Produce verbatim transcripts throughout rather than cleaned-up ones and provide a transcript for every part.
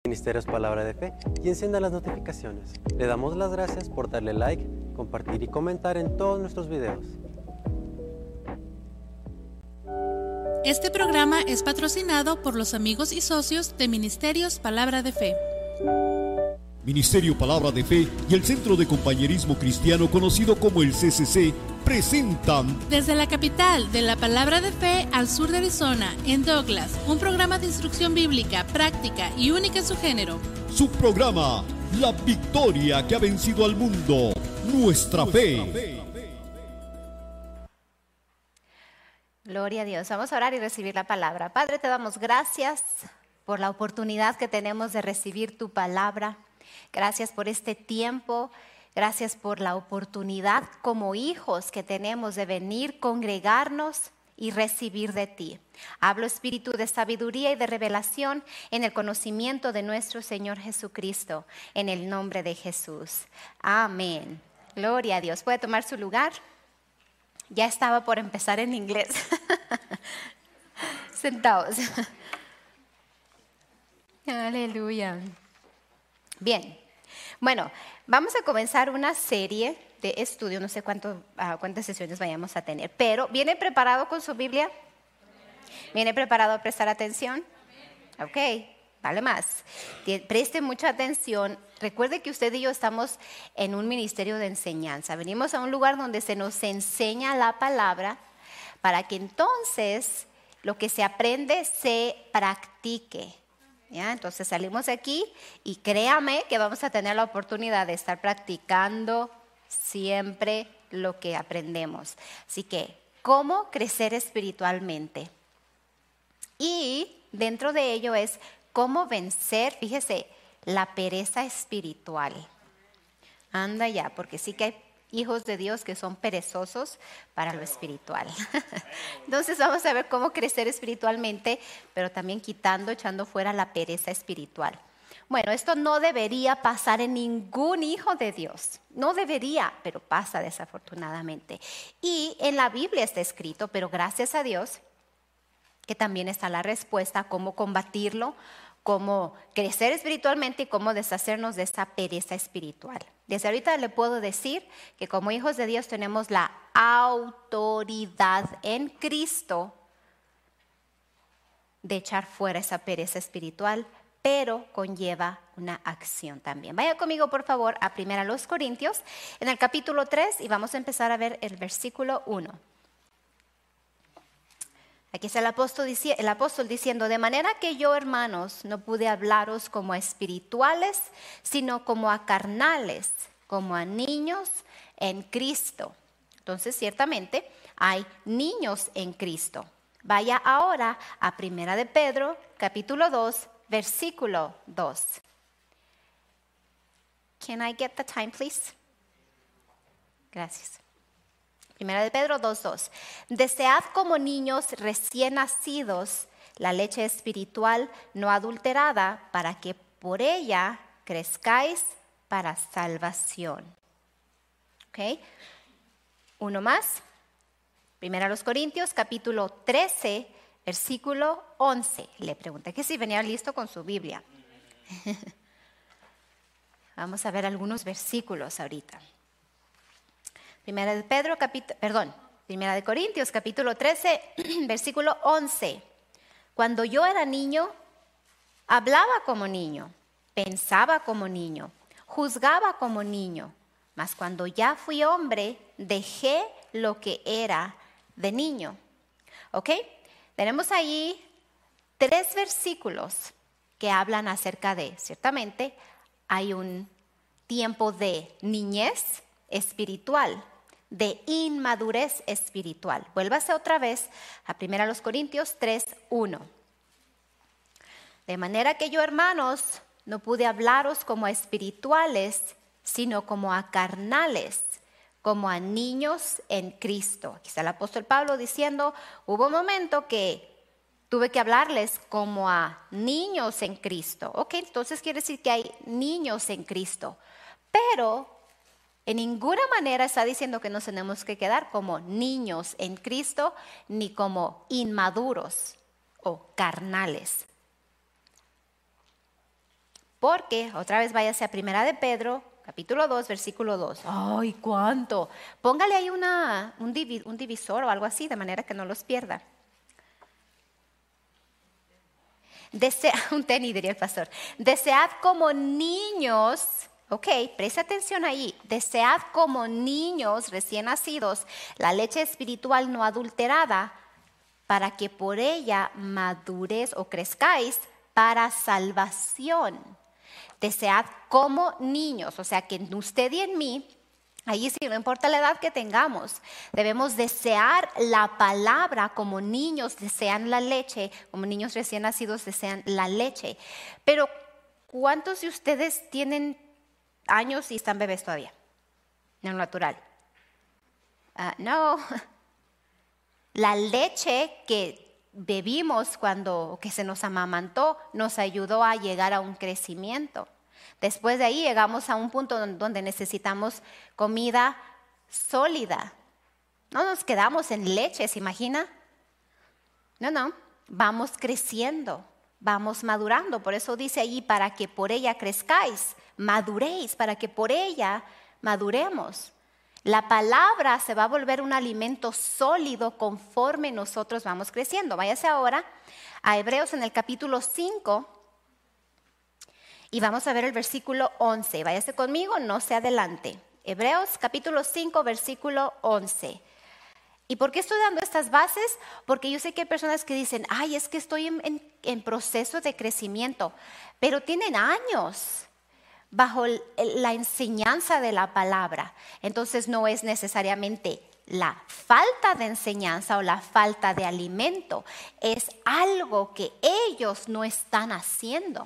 Ministerios Palabra de Fe y encienda las notificaciones. Le damos las gracias por darle like, compartir y comentar en todos nuestros videos. Este programa es patrocinado por los amigos y socios de Ministerios Palabra de Fe. Ministerio Palabra de Fe y el Centro de Compañerismo Cristiano conocido como el C C C presentan desde la capital de la Palabra de Fe al sur de Arizona, en Douglas, un programa de instrucción bíblica, práctica y única en su género. Su programa, La Victoria que ha vencido al mundo, Nuestra Fe. Gloria a Dios. Vamos a orar y recibir la palabra. Padre, te damos gracias por la oportunidad que tenemos de recibir tu palabra. Gracias por este tiempo. Gracias por la oportunidad como hijos que tenemos de venir, congregarnos y recibir de ti. Hablo espíritu de sabiduría y de revelación en el conocimiento de nuestro Señor Jesucristo, en el nombre de Jesús. Amén. Gloria a Dios. ¿Puede tomar su lugar? Ya estaba por empezar en inglés. Sentados. Aleluya. Bien. Bueno, vamos a comenzar una serie de estudio. No sé cuánto, uh, cuántas sesiones vayamos a tener, pero ¿viene preparado con su Biblia? ¿Viene preparado a prestar atención? Ok, vale más. Preste mucha atención. Recuerde que usted y yo estamos en un ministerio de enseñanza. Venimos a un lugar donde se nos enseña la palabra para que entonces lo que se aprende se practique. ¿Ya? Entonces salimos de aquí y créame que vamos a tener la oportunidad de estar practicando siempre lo que aprendemos. Así que, ¿cómo crecer espiritualmente? Y dentro de ello es cómo vencer, fíjese, la pereza espiritual. Anda ya, porque sí que hay hijos de Dios que son perezosos para lo espiritual. Entonces vamos a ver cómo crecer espiritualmente, pero también quitando, echando fuera la pereza espiritual. Bueno, esto no debería pasar en ningún hijo de Dios. No debería, pero pasa desafortunadamente. Y en la Biblia está escrito, pero gracias a Dios, que también está la respuesta a cómo combatirlo, cómo crecer espiritualmente y cómo deshacernos de esa pereza espiritual. Desde ahorita le puedo decir que como hijos de Dios tenemos la autoridad en Cristo de echar fuera esa pereza espiritual, pero conlleva una acción también. Vaya conmigo por favor a Primera los Corintios en el capítulo tres y vamos a empezar a ver el versículo uno. Aquí está el apóstol, el apóstol diciendo, de manera que yo, hermanos, no pude hablaros como a espirituales, sino como a carnales, como a niños en Cristo. Entonces, ciertamente, hay niños en Cristo. Vaya ahora a Primera de Pedro, capítulo dos, versículo dos. Can I get the time, please? Gracias. Primera de Pedro dos dos. Desead como niños recién nacidos la leche espiritual no adulterada para que por ella crezcáis para salvación. ¿Ok? Uno más. Primera a los Corintios, capítulo trece, versículo once. Le pregunté que si venía listo con su Biblia. Vamos a ver algunos versículos ahorita. Primera de Pedro, capítulo, perdón, Primera de Corintios, capítulo trece, versículo once. Cuando yo era niño, hablaba como niño, pensaba como niño, juzgaba como niño, mas cuando ya fui hombre, dejé lo que era de niño. ¿Ok? Tenemos ahí tres versículos que hablan acerca de, ciertamente, hay un tiempo de niñez espiritual, de inmadurez espiritual. Vuélvase otra vez a Primera los Corintios tres uno. De manera que yo, hermanos, no pude hablaros como a espirituales, sino como a carnales, como a niños en Cristo. Aquí está el apóstol Pablo diciendo, hubo un momento que tuve que hablarles como a niños en Cristo. Ok, entonces quiere decir que hay niños en Cristo, pero en ninguna manera está diciendo que nos tenemos que quedar como niños en Cristo, ni como inmaduros o carnales. Porque, otra vez váyase a Primera de Pedro, capítulo dos, versículo dos. ¡Ay, cuánto! Póngale ahí una, un, divi, un divisor o algo así, de manera que no los pierda. Desea, un tenis, diría el pastor. Desead como niños, ok, presta atención ahí. Desead como niños recién nacidos la leche espiritual no adulterada, para que por ella maduréis o crezcáis para salvación. Desead como niños, o sea que en usted y en mí, ahí sí, no importa la edad que tengamos, debemos desear la palabra como niños desean la leche, como niños recién nacidos desean la leche. Pero, ¿cuántos de ustedes tienen años y están bebés todavía? En lo natural. Uh, no. La leche que bebimos cuando que se nos amamantó nos ayudó a llegar a un crecimiento. Después de ahí llegamos a un punto donde necesitamos comida sólida. No nos quedamos en leche, ¿se imagina? No, no, vamos creciendo, vamos madurando. Por eso dice allí, para que por ella crezcáis, maduréis, para que por ella maduremos. La palabra se va a volver un alimento sólido conforme nosotros vamos creciendo. Váyase ahora a Hebreos en el capítulo cinco y vamos a ver el versículo once. Váyase conmigo, no se adelante. Hebreos capítulo cinco, versículo once. ¿Y por qué estoy dando estas bases? Porque yo sé que hay personas que dicen, ay, es que estoy en, en, en proceso de crecimiento, pero tienen años bajo la enseñanza de la palabra. Entonces no es necesariamente la falta de enseñanza o la falta de alimento, es algo que ellos no están haciendo.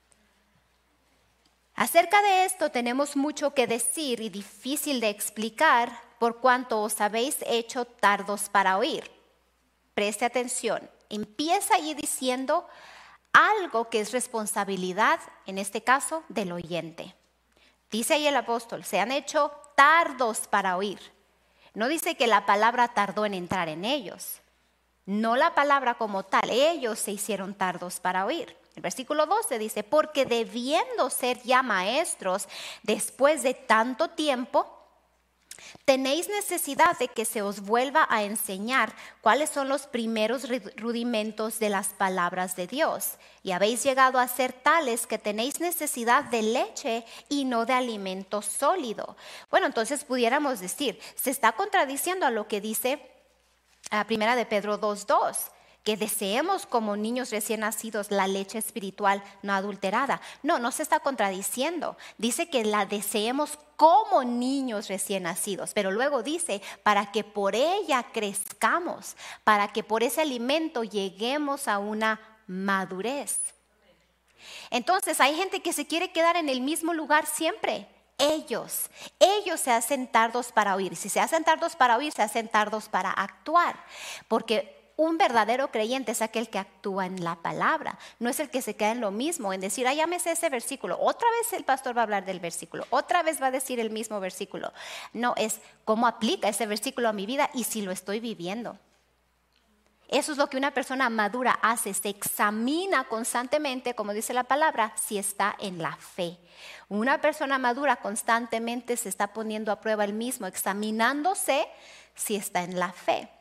Acerca de esto tenemos mucho que decir y difícil de explicar por cuanto os habéis hecho tardos para oír. Preste atención, empieza allí diciendo algo que es responsabilidad, en este caso, del oyente. Dice ahí el apóstol, se han hecho tardos para oír. No dice que la palabra tardó en entrar en ellos. No la palabra como tal, ellos se hicieron tardos para oír. El versículo doce dice, porque debiendo ser ya maestros después de tanto tiempo, tenéis necesidad de que se os vuelva a enseñar cuáles son los primeros rudimentos de las palabras de Dios. Y habéis llegado a ser tales que tenéis necesidad de leche y no de alimento sólido. Bueno, entonces pudiéramos decir, se está contradiciendo a lo que dice a Primera de Pedro dos dos. Que deseemos como niños recién nacidos la leche espiritual no adulterada. No, no se está contradiciendo. Dice que la deseemos como niños recién nacidos, pero luego dice para que por ella crezcamos, para que por ese alimento lleguemos a una madurez. Entonces hay gente que se quiere quedar en el mismo lugar siempre. Ellos, ellos se hacen tardos para oír. Si se hacen tardos para oír, se hacen tardos para actuar, porque un verdadero creyente es aquel que actúa en la palabra, no es el que se queda en lo mismo, en decir, ah, ya me sé ese versículo, otra vez el pastor va a hablar del versículo, otra vez va a decir el mismo versículo. No, es cómo aplica ese versículo a mi vida y si lo estoy viviendo. Eso es lo que una persona madura hace, se examina constantemente, como dice la palabra, si está en la fe. Una persona madura constantemente se está poniendo a prueba el mismo, examinándose si está en la fe.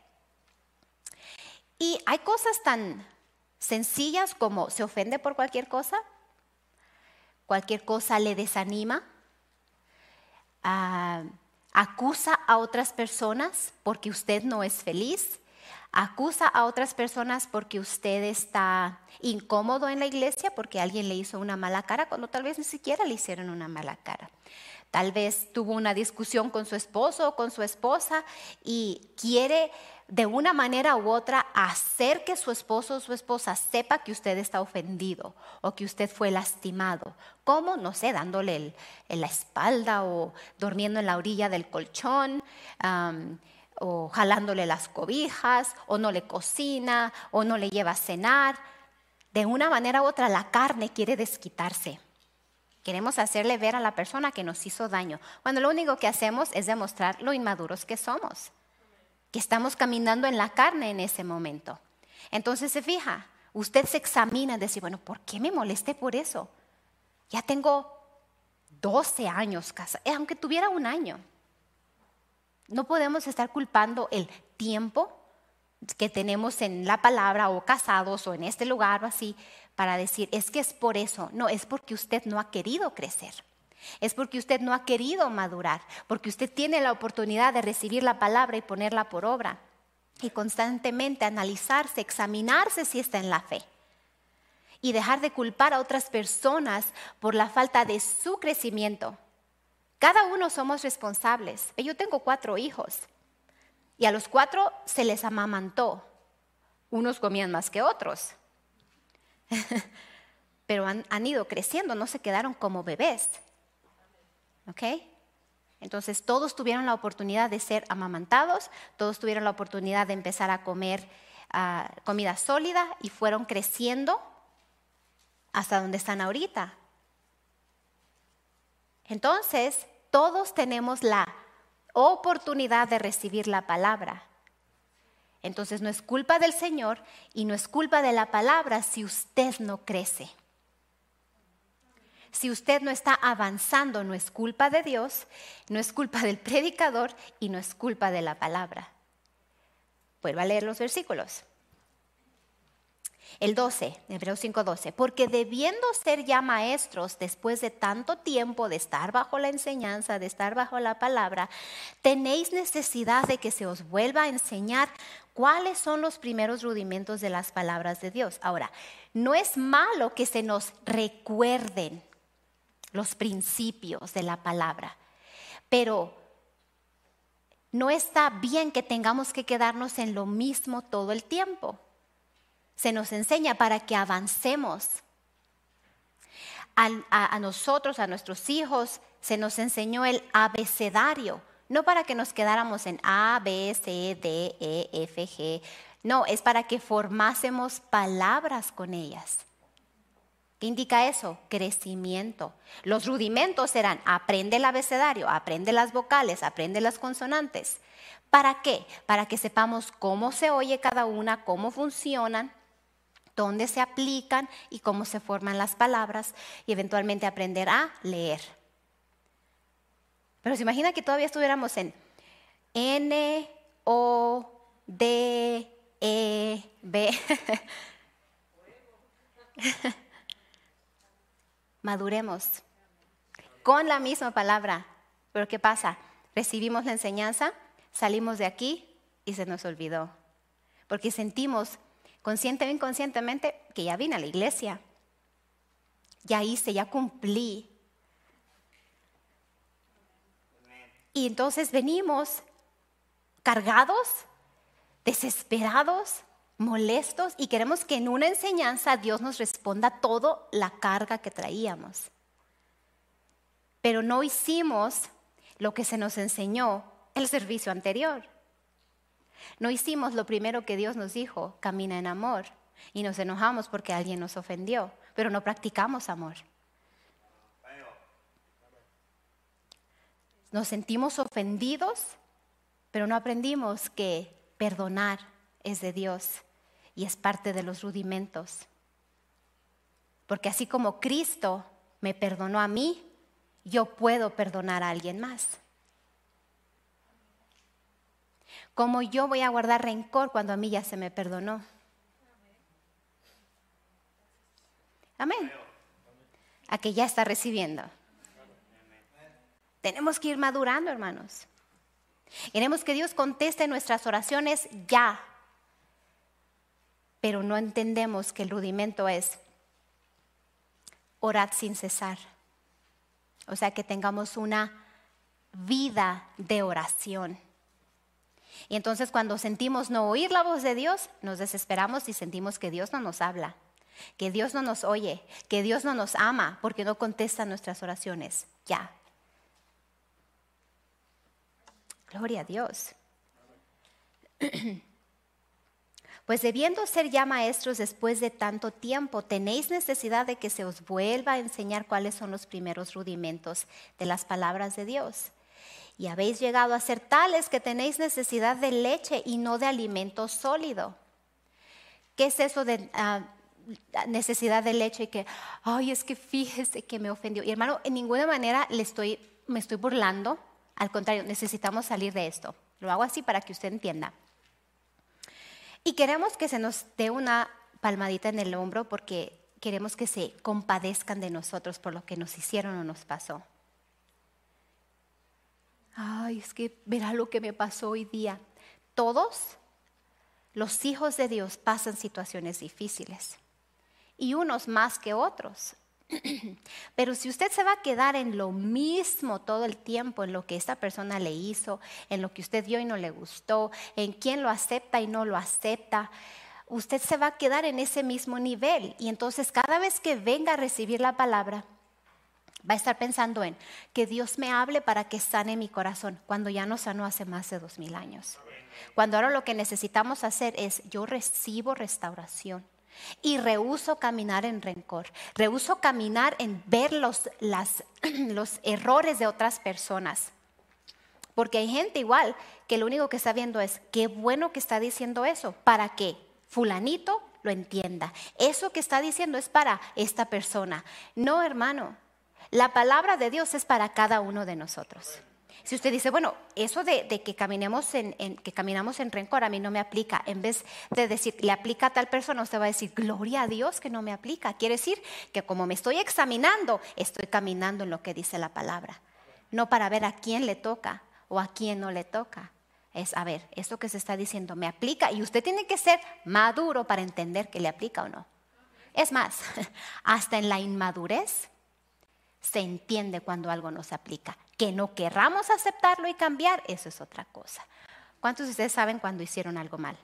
Y hay cosas tan sencillas como se ofende por cualquier cosa, cualquier cosa le desanima, uh, acusa a otras personas porque usted no es feliz, acusa a otras personas porque usted está incómodo en la iglesia porque alguien le hizo una mala cara cuando tal vez ni siquiera le hicieron una mala cara. Tal vez tuvo una discusión con su esposo o con su esposa y quiere de una manera u otra hacer que su esposo o su esposa sepa que usted está ofendido o que usted fue lastimado. ¿Cómo? No sé, dándole el, en la espalda o durmiendo en la orilla del colchón, um, o jalándole las cobijas, o no le cocina, o no le lleva a cenar. De una manera u otra la carne quiere desquitarse. Queremos hacerle ver a la persona que nos hizo daño, cuando lo único que hacemos es demostrar lo inmaduros que somos, que estamos caminando en la carne en ese momento. Entonces se fija, usted se examina y dice, bueno, ¿por qué me molesté por eso? Ya tengo doce años casada, aunque tuviera un año. No podemos estar culpando el tiempo que tenemos en la palabra o casados o en este lugar o así para decir, es que es por eso. No, es porque usted no ha querido crecer. Es porque usted no ha querido madurar, porque usted tiene la oportunidad de recibir la palabra y ponerla por obra y constantemente analizarse, examinarse si está en la fe y dejar de culpar a otras personas por la falta de su crecimiento. Cada uno somos responsables. Yo tengo cuatro hijos y a los cuatro se les amamantó. Unos comían más que otros, pero han, han ido creciendo, no se quedaron como bebés. ¿Ok? Entonces todos tuvieron la oportunidad de ser amamantados, todos tuvieron la oportunidad de empezar a comer uh, comida sólida y fueron creciendo hasta donde están ahorita. Entonces todos tenemos la oportunidad de recibir la palabra. Entonces no es culpa del Señor y no es culpa de la palabra si usted no crece. Si usted no está avanzando, no es culpa de Dios, no es culpa del predicador y no es culpa de la palabra. Vuelvo a leer los versículos. El doce, Hebreos cinco doce. Porque debiendo ser ya maestros después de tanto tiempo de estar bajo la enseñanza, de estar bajo la palabra, tenéis necesidad de que se os vuelva a enseñar cuáles son los primeros rudimentos de las palabras de Dios. Ahora, no es malo que se nos recuerden los principios de la palabra, pero no está bien que tengamos que quedarnos en lo mismo todo el tiempo. Se nos enseña para que avancemos. A, a, a nosotros, a nuestros hijos, se nos enseñó el abecedario, no para que nos quedáramos en A, B, C, D, E, F, G. No, es para que formásemos palabras con ellas. ¿Qué indica eso? Crecimiento. Los rudimentos serán aprende el abecedario, aprende las vocales, aprende las consonantes. ¿Para qué? Para que sepamos cómo se oye cada una, cómo funcionan, dónde se aplican y cómo se forman las palabras y eventualmente aprender a leer. Pero se imagina que todavía estuviéramos en N, O, D, E, B. Maduremos con la misma palabra. Pero ¿qué pasa? Recibimos la enseñanza, salimos de aquí y se nos olvidó. Porque sentimos consciente o inconscientemente que ya vine a la iglesia. Ya hice, ya cumplí. Y entonces venimos cargados, desesperados, molestos y queremos que en una enseñanza Dios nos responda toda la carga que traíamos. Pero no hicimos lo que se nos enseñó el servicio anterior. No hicimos lo primero que Dios nos dijo, camina en amor. Y nos enojamos porque alguien nos ofendió, pero no practicamos amor. Nos sentimos ofendidos, pero no aprendimos que perdonar es de Dios. Y es parte de los rudimentos. Porque así como Cristo me perdonó a mí, yo puedo perdonar a alguien más. ¿Cómo yo voy a guardar rencor cuando a mí ya se me perdonó? Amén. A que ya está recibiendo. Tenemos que ir madurando, hermanos. Queremos que Dios conteste nuestras oraciones ya. Pero no entendemos que el rudimento es orad sin cesar. O sea, que tengamos una vida de oración. Y entonces cuando sentimos no oír la voz de Dios, nos desesperamos y sentimos que Dios no nos habla, que Dios no nos oye, que Dios no nos ama porque no contesta nuestras oraciones. Ya. Gloria a Dios. Pues debiendo ser ya maestros después de tanto tiempo, tenéis necesidad de que se os vuelva a enseñar cuáles son los primeros rudimentos de las palabras de Dios. Y habéis llegado a ser tales que tenéis necesidad de leche y no de alimento sólido. ¿Qué es eso de, uh, necesidad de leche y que, ay, es que fíjese que me ofendió. Y hermano, en ninguna manera le estoy, me estoy burlando. Al contrario, necesitamos salir de esto. Lo hago así para que usted entienda. Y queremos que se nos dé una palmadita en el hombro porque queremos que se compadezcan de nosotros por lo que nos hicieron o nos pasó. Ay, es que verá lo que me pasó hoy día. Todos los hijos de Dios pasan situaciones difíciles y unos más que otros. Pero si usted se va a quedar en lo mismo todo el tiempo, en lo que esta persona le hizo, en lo que usted vio y no le gustó, en quién lo acepta y no lo acepta, usted se va a quedar en ese mismo nivel. Y entonces cada vez que venga a recibir la palabra, va a estar pensando en que Dios me hable para que sane mi corazón, cuando ya no sanó hace más de dos mil años. Cuando ahora lo que necesitamos hacer es, yo recibo restauración. Y rehúso caminar en rencor, rehúso caminar en ver los, las, los errores de otras personas. Porque hay gente igual que lo único que está viendo es, qué bueno que está diciendo eso, para que fulanito lo entienda. Eso que está diciendo es para esta persona. No, hermano, la palabra de Dios es para cada uno de nosotros. Si usted dice, bueno, eso de, de que, caminemos en, en, que caminamos en rencor a mí no me aplica. En vez de decir, le aplica a tal persona, usted va a decir, gloria a Dios que no me aplica. Quiere decir que como me estoy examinando, estoy caminando en lo que dice la palabra. No para ver a quién le toca o a quién no le toca. Es, a ver, esto que se está diciendo me aplica. Y usted tiene que ser maduro para entender que le aplica o no. Es más, hasta en la inmadurez se entiende cuando algo nos aplica. Que no querramos aceptarlo y cambiar, eso es otra cosa. ¿Cuántos de ustedes saben cuando hicieron algo mal?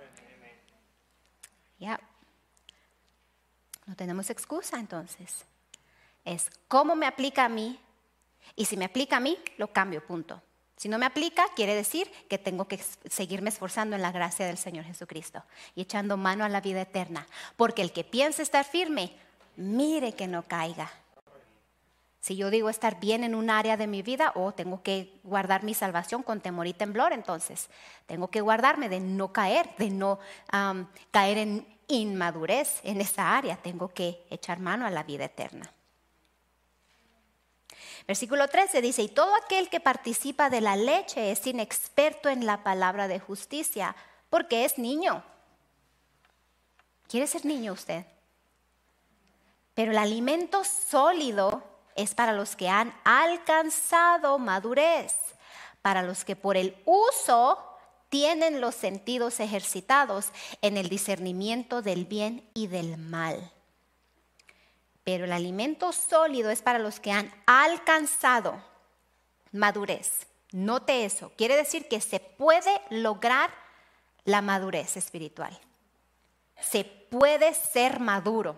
Ya. No tenemos excusa entonces. Es cómo me aplica a mí, y si me aplica a mí, lo cambio, punto. Si no me aplica, quiere decir que tengo que seguirme esforzando en la gracia del Señor Jesucristo y echando mano a la vida eterna. Porque el que piensa estar firme, mire que no caiga. Si yo digo estar bien en un área de mi vida, o oh, tengo que guardar mi salvación con temor y temblor, entonces tengo que guardarme de no caer, de no um, caer en inmadurez en esa área. Tengo que echar mano a la vida eterna. Versículo trece dice, y todo aquel que participa de la leche es inexperto en la palabra de justicia, porque es niño. ¿Quiere ser niño usted? Pero el alimento sólido es para los que han alcanzado madurez, para los que por el uso tienen los sentidos ejercitados en el discernimiento del bien y del mal. Pero el alimento sólido es para los que han alcanzado madurez. Note eso, quiere decir que se puede lograr la madurez espiritual. Se puede ser maduro.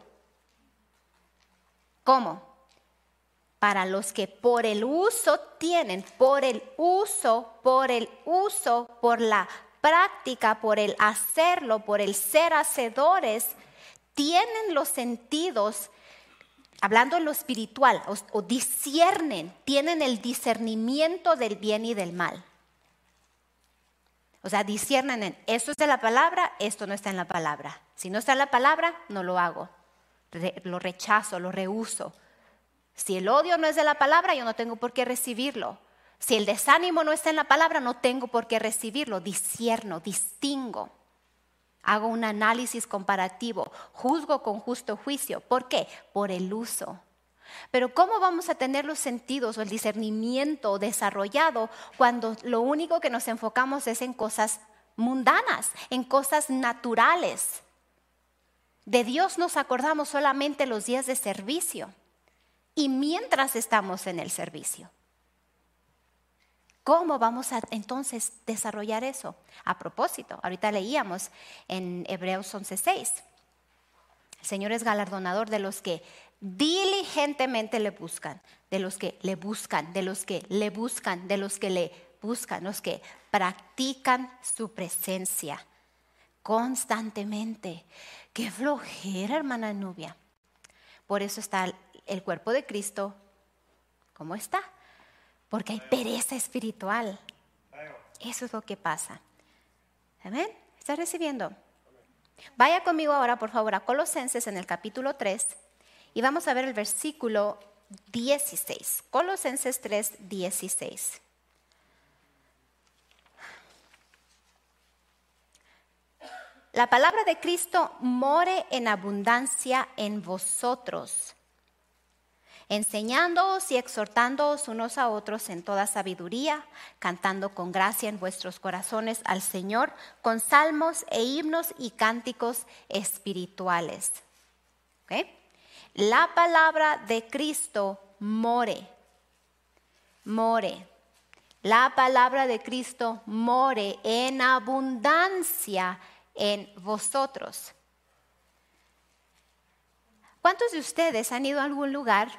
¿Cómo? Para los que por el uso tienen, por el uso, por el uso, por la práctica, por el hacerlo, por el ser hacedores, tienen los sentidos, hablando en lo espiritual, o, o disciernen, tienen el discernimiento del bien y del mal. O sea, disciernen en, esto es de la palabra, esto no está en la palabra. Si no está en la palabra, no lo hago, Re, lo rechazo, lo rehúso. Si el odio no es de la palabra, yo no tengo por qué recibirlo. Si el desánimo no está en la palabra, no tengo por qué recibirlo. Discierno, distingo. Hago un análisis comparativo. Juzgo con justo juicio. ¿Por qué? Por el uso. Pero ¿cómo vamos a tener los sentidos o el discernimiento desarrollado cuando lo único que nos enfocamos es en cosas mundanas, en cosas naturales? De Dios nos acordamos solamente los días de servicio. Y mientras estamos en el servicio, ¿cómo vamos a entonces desarrollar eso? A propósito, ahorita leíamos en Hebreos once seis. El Señor es galardonador de los que diligentemente le buscan, de los que le buscan, de los que le buscan, de los que le buscan, los que practican su presencia constantemente. Qué flojera, hermana Nubia. Por eso está el cuerpo de Cristo, ¿cómo está? Porque hay pereza espiritual. Eso es lo que pasa. ¿Amén? ¿Está recibiendo? Vaya conmigo ahora, por favor, a Colosenses en el capítulo tres y vamos a ver el versículo dieciséis. Colosenses tres, dieciséis. La palabra de Cristo more en abundancia en vosotros, enseñándoos y exhortándoos unos a otros en toda sabiduría, cantando con gracia en vuestros corazones al Señor, con salmos e himnos y cánticos espirituales. ¿Okay? La palabra de Cristo more, more. La palabra de Cristo more en abundancia en vosotros. ¿Cuántos de ustedes han ido a algún lugar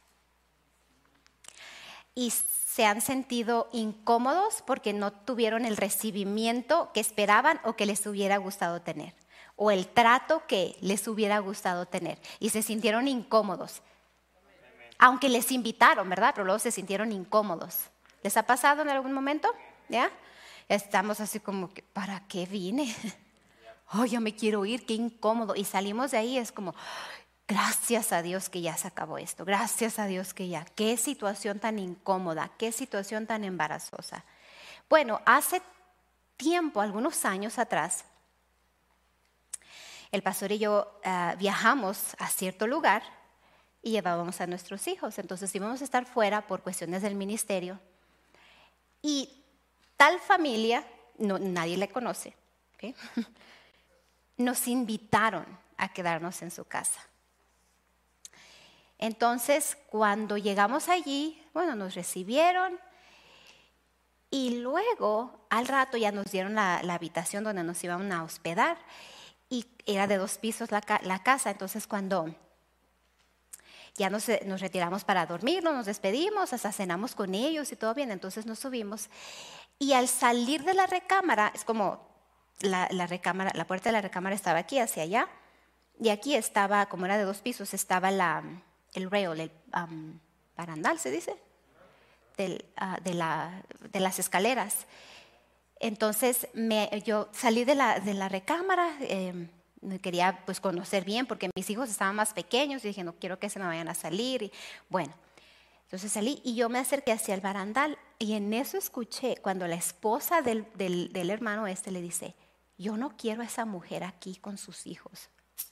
y se han sentido incómodos porque no tuvieron el recibimiento que esperaban o que les hubiera gustado tener, o el trato que les hubiera gustado tener y se sintieron incómodos? Aunque les invitaron, ¿verdad? Pero luego se sintieron incómodos. ¿Les ha pasado en algún momento? ¿Ya? Estamos así como que, ¿para qué vine? Oh, yo me quiero ir, qué incómodo. Y salimos de ahí, es como, gracias a Dios que ya se acabó esto. Gracias a Dios que ya. Qué situación tan incómoda, qué situación tan embarazosa. Bueno, hace tiempo, algunos años atrás, el pastor y yo uh, viajamos a cierto lugar y llevábamos a nuestros hijos. Entonces íbamos a estar fuera por cuestiones del ministerio. Y tal familia, no, nadie le conoce, ¿okay? Nos invitaron a quedarnos en su casa. Entonces, cuando llegamos allí, bueno, nos recibieron y luego al rato ya nos dieron la, la habitación donde nos iban a hospedar y era de dos pisos la, la casa. Entonces, cuando ya nos, nos retiramos para dormirnos, nos despedimos, hasta cenamos con ellos y todo bien, entonces nos subimos y al salir de la recámara, es como La, la, recámara, la puerta de la recámara estaba aquí hacia allá y aquí estaba, como era de dos pisos, estaba la, el rail, el um, barandal, ¿se dice? Del, uh, de, la, de las escaleras. Entonces me, yo salí de la, de la recámara, eh, quería pues conocer bien porque mis hijos estaban más pequeños y dije, no quiero que se me vayan a salir. Y, bueno, entonces salí y yo me acerqué hacia el barandal y en eso escuché cuando la esposa del, del, del hermano este le dice, yo no quiero a esa mujer aquí con sus hijos.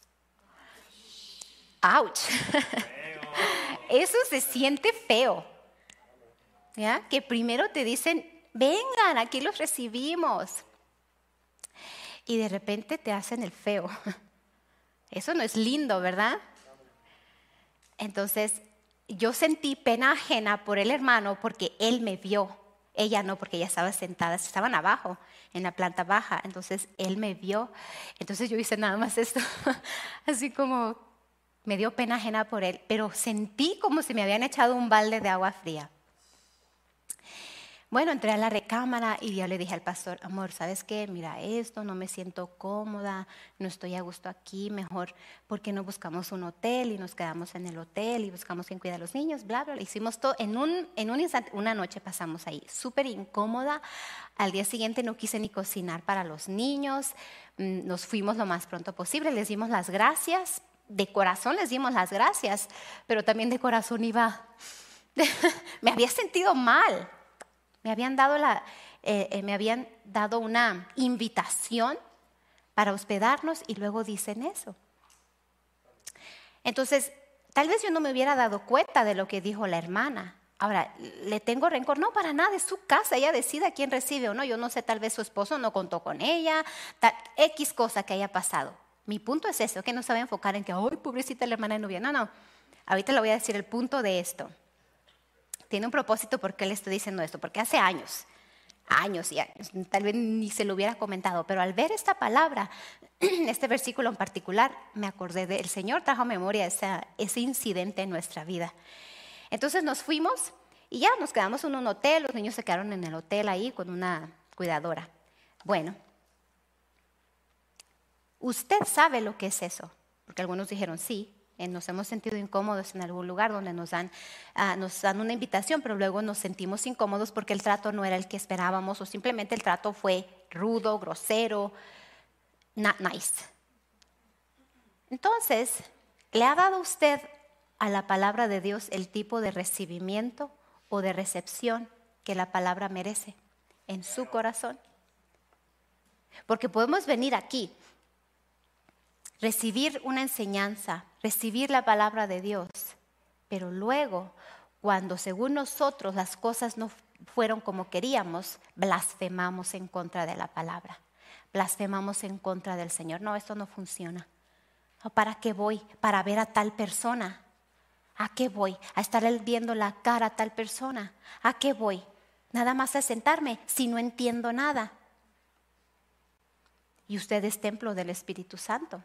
¡Auch! Eso se siente feo. ¿Ya? Que primero te dicen, vengan, aquí los recibimos. Y de repente te hacen el feo. Eso no es lindo, ¿verdad? Entonces, yo sentí pena ajena por el hermano porque él me vio. Ella no, porque ella estaba sentada, estaban abajo, en la planta baja. Entonces, él me vio. Entonces, yo hice nada más esto. Así como, me dio pena ajena por él. Pero sentí como si me habían echado un balde de agua fría. Bueno, entré a la recámara y yo le dije al pastor, amor, ¿sabes qué? Mira esto, no me siento cómoda, no estoy a gusto aquí, mejor, ¿por qué no buscamos un hotel y nos quedamos en el hotel y buscamos quien cuida a los niños? Bla, bla, bla. Hicimos todo, en un, en un instante, una noche pasamos ahí, súper incómoda. Al día siguiente no quise ni cocinar para los niños, nos fuimos lo más pronto posible, les dimos las gracias, de corazón les dimos las gracias, pero también de corazón iba, me había sentido mal. Me habían dado, la, eh, eh, me habían dado una invitación para hospedarnos y luego dicen eso. Entonces, tal vez yo no me hubiera dado cuenta de lo que dijo la hermana. Ahora, ¿le tengo rencor? No, para nada, es su casa, ella decide a quién recibe o no. Yo no sé, tal vez su esposo no contó con ella, tal, X cosa que haya pasado. Mi punto es eso, que no se va a enfocar en que, ¡ay, pobrecita la hermana de novia! No, no, ahorita le voy a decir el punto de esto. Tiene un propósito por qué le estoy diciendo esto, porque hace años, años y años, tal vez ni se lo hubiera comentado, pero al ver esta palabra, este versículo en particular, me acordé del Señor, trajo a memoria ese, ese incidente en nuestra vida. Entonces nos fuimos y ya nos quedamos en un hotel, los niños se quedaron en el hotel ahí con una cuidadora. Bueno, usted sabe lo que es eso, porque algunos dijeron sí. Nos hemos sentido incómodos en algún lugar donde nos dan, uh, nos dan una invitación, pero luego nos sentimos incómodos porque el trato no era el que esperábamos o simplemente el trato fue rudo, grosero, not nice. Entonces, ¿le ha dado usted a la palabra de Dios el tipo de recibimiento o de recepción que la palabra merece en su corazón? Porque podemos venir aquí, recibir una enseñanza, recibir la palabra de Dios, pero luego, cuando según nosotros las cosas no fueron como queríamos, blasfemamos en contra de la palabra, blasfemamos en contra del Señor. No, esto no funciona. ¿Para qué voy? Para ver a tal persona. ¿A qué voy? A estarle viendo la cara a tal persona. ¿A qué voy? Nada más a sentarme si no entiendo nada. Y usted es templo del Espíritu Santo.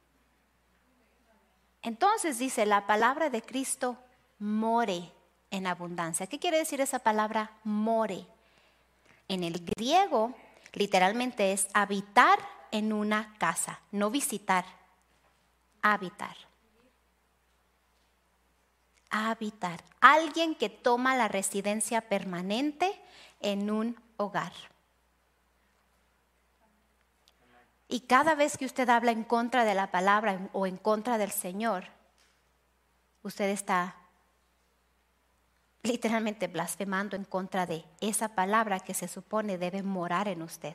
Entonces dice, la palabra de Cristo more en abundancia. ¿Qué quiere decir esa palabra more? En el griego literalmente es habitar en una casa, no visitar, habitar. Habitar. Alguien que toma la residencia permanente en un hogar. Y cada vez que usted habla en contra de la palabra o en contra del Señor, usted está literalmente blasfemando en contra de esa palabra que se supone debe morar en usted.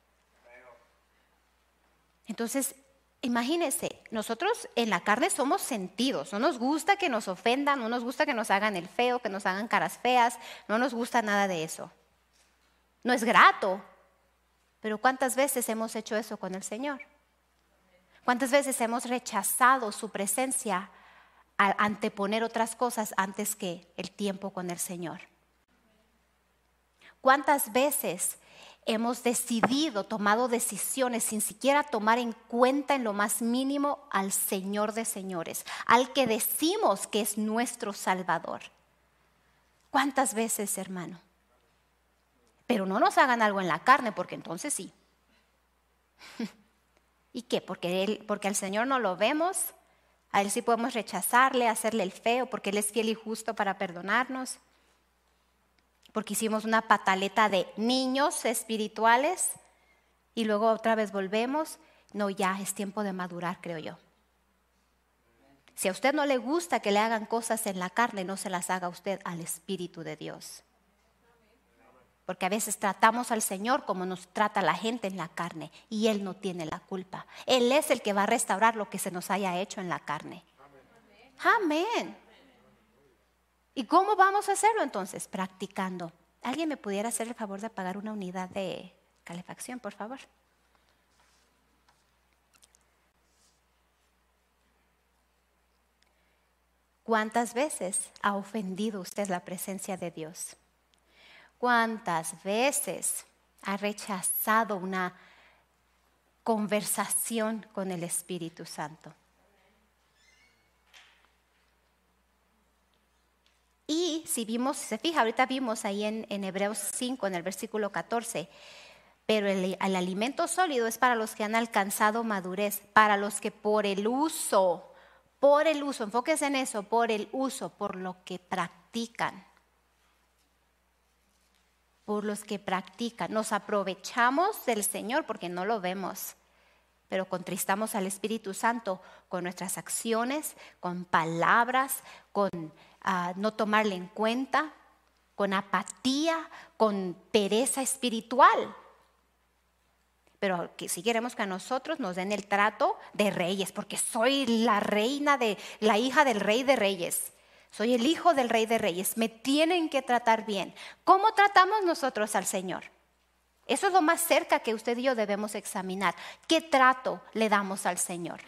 Entonces, imagínese, nosotros en la carne somos sentidos, no nos gusta que nos ofendan, no nos gusta que nos hagan el feo, que nos hagan caras feas, no nos gusta nada de eso. No es grato, pero ¿cuántas veces hemos hecho eso con el Señor? ¿Cuántas veces hemos rechazado su presencia al anteponer otras cosas antes que el tiempo con el Señor? ¿Cuántas veces hemos decidido, tomado decisiones sin siquiera tomar en cuenta en lo más mínimo al Señor de señores, al que decimos que es nuestro Salvador? ¿Cuántas veces, hermano? Pero no nos hagan algo en la carne, porque entonces sí. ¿Y qué? Porque, él, porque al Señor no lo vemos, a Él sí podemos rechazarle, hacerle el feo, porque Él es fiel y justo para perdonarnos. Porque hicimos una pataleta de niños espirituales y luego otra vez volvemos. No, ya es tiempo de madurar, creo yo. Si a usted no le gusta que le hagan cosas en la carne, no se las haga usted al Espíritu de Dios. Porque a veces tratamos al Señor como nos trata la gente en la carne y Él no tiene la culpa. Él es el que va a restaurar lo que se nos haya hecho en la carne. Amén. Amén. ¿Y cómo vamos a hacerlo entonces? Practicando. ¿Alguien me pudiera hacer el favor de apagar una unidad de calefacción, por favor? ¿Cuántas veces ha ofendido usted la presencia de Dios? ¿Cuántas veces ha rechazado una conversación con el Espíritu Santo? Y si vimos, si se fija, ahorita vimos ahí en, en Hebreos cinco, en el versículo catorce, pero el, el alimento sólido es para los que han alcanzado madurez, para los que por el uso, por el uso, enfóquese en eso, por el uso, por lo que practican. Por los que practican. Nos aprovechamos del Señor porque no lo vemos, pero contristamos al Espíritu Santo con nuestras acciones, con palabras, con uh, no tomarle en cuenta, con apatía, con pereza espiritual. Pero que si queremos que a nosotros nos den el trato de reyes, porque soy la reina de la hija del rey de reyes. Soy el hijo del Rey de Reyes, me tienen que tratar bien. ¿Cómo tratamos nosotros al Señor? Eso es lo más cerca que usted y yo debemos examinar. ¿Qué trato le damos al Señor?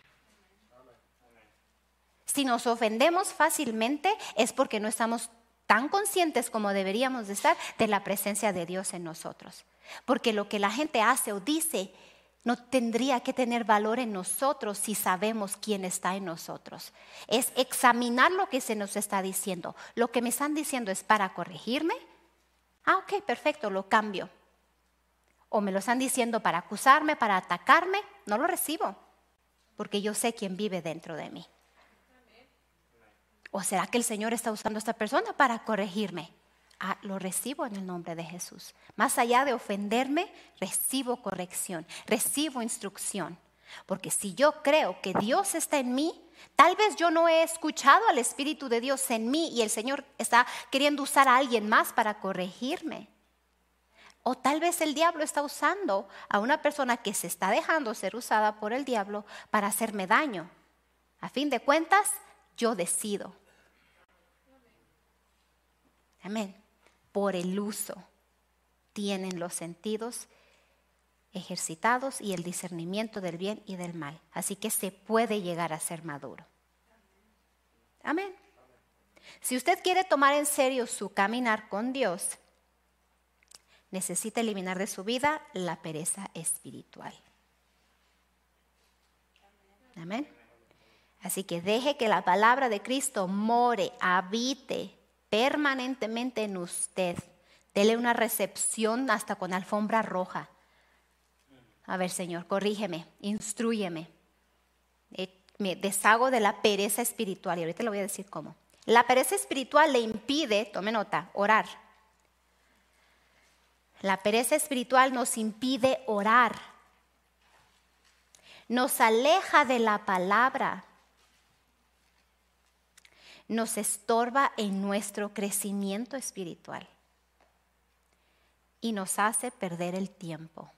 Si nos ofendemos fácilmente es porque no estamos tan conscientes como deberíamos de estar de la presencia de Dios en nosotros. Porque lo que la gente hace o dice no tendría que tener valor en nosotros si sabemos quién está en nosotros. Es examinar lo que se nos está diciendo. Lo que me están diciendo es para corregirme. Ah, ok, perfecto, lo cambio. O me lo están diciendo para acusarme, para atacarme. No lo recibo, porque yo sé quién vive dentro de mí. ¿O será que el Señor está usando a esta persona para corregirme? Ah, lo recibo en el nombre de Jesús. Más allá de ofenderme, recibo corrección, recibo instrucción. Porque si yo creo que Dios está en mí, tal vez yo no he escuchado al Espíritu de Dios en mí y el Señor está queriendo usar a alguien más para corregirme. O tal vez el diablo está usando a una persona que se está dejando ser usada por el diablo para hacerme daño. A fin de cuentas, yo decido. Amén. Por el uso tienen los sentidos ejercitados y el discernimiento del bien y del mal. Así que se puede llegar a ser maduro. Amén. Si usted quiere tomar en serio su caminar con Dios, necesita eliminar de su vida la pereza espiritual. Amén. Así que deje que la palabra de Cristo more, habite permanentemente en usted. Dele una recepción hasta con alfombra roja. A ver, Señor, corrígeme, instrúyeme. Me deshago de la pereza espiritual y ahorita le voy a decir cómo. La pereza espiritual le impide, tome nota, orar. La pereza espiritual nos impide orar. Nos aleja de la palabra. Nos estorba en nuestro crecimiento espiritual. Y nos hace perder el tiempo.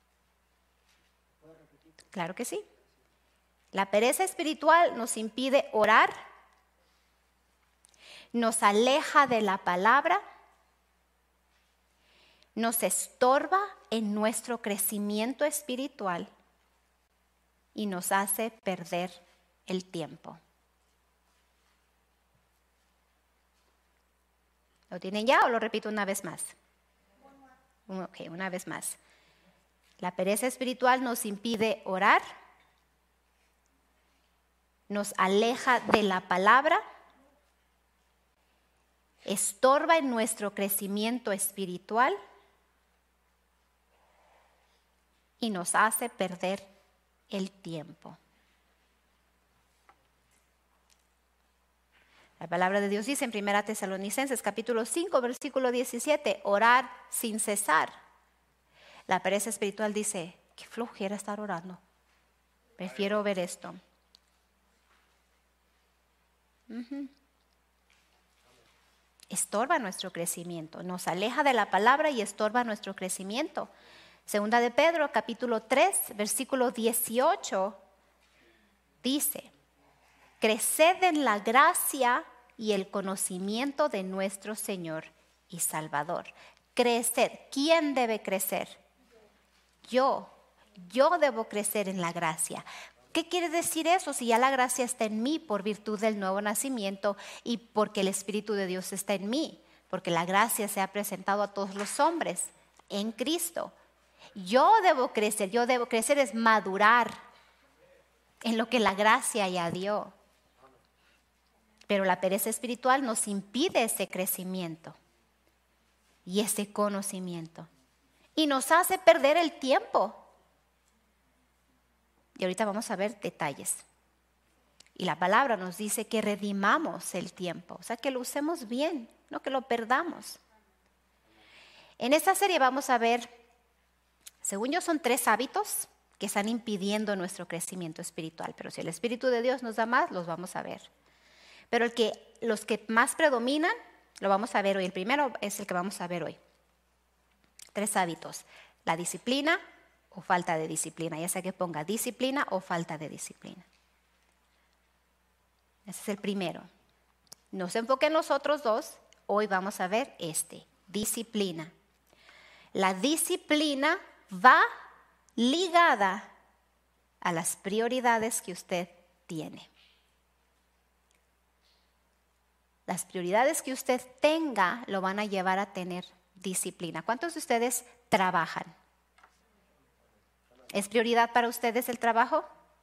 Claro que sí. La pereza espiritual nos impide orar, nos aleja de la palabra, nos estorba en nuestro crecimiento espiritual y nos hace perder el tiempo. ¿Lo tienen ya o lo repito una vez más? Ok, una vez más. La pereza espiritual nos impide orar, nos aleja de la palabra, estorba en nuestro crecimiento espiritual y nos hace perder el tiempo. La palabra de Dios dice en primera Tesalonicenses capítulo cinco, versículo diecisiete, orar sin cesar. La pereza espiritual dice, qué flojera estar orando. Prefiero ver esto. Uh-huh. Estorba nuestro crecimiento, nos aleja de la palabra y estorba nuestro crecimiento. Segunda de Pedro, capítulo tres, versículo dieciocho, dice, creced en la gracia y el conocimiento de nuestro Señor y Salvador. Creced. ¿Quién debe crecer? Yo. Yo debo crecer en la gracia. ¿Qué quiere decir eso? Si ya la gracia está en mí por virtud del nuevo nacimiento y porque el Espíritu de Dios está en mí, porque la gracia se ha presentado a todos los hombres en Cristo. Yo debo crecer, yo debo crecer es madurar en lo que la gracia ya dio. Pero la pereza espiritual nos impide ese crecimiento y ese conocimiento y nos hace perder el tiempo. Y ahorita vamos a ver detalles. Y la palabra nos dice que redimamos el tiempo, o sea, que lo usemos bien, no que lo perdamos. En esta serie vamos a ver, según yo, son tres hábitos que están impidiendo nuestro crecimiento espiritual. Pero si el Espíritu de Dios nos da más, los vamos a ver. Pero el que, los que más predominan, lo vamos a ver hoy. El primero es el que vamos a ver hoy. Tres hábitos. La disciplina o falta de disciplina. Ya sea que ponga disciplina o falta de disciplina. Ese es el primero. No se enfoquen en los otros dos. Hoy vamos a ver este. Disciplina. La disciplina va ligada a las prioridades que usted tiene. Las prioridades que usted tenga lo van a llevar a tener disciplina. ¿Cuántos de ustedes trabajan? ¿Es prioridad para ustedes el trabajo?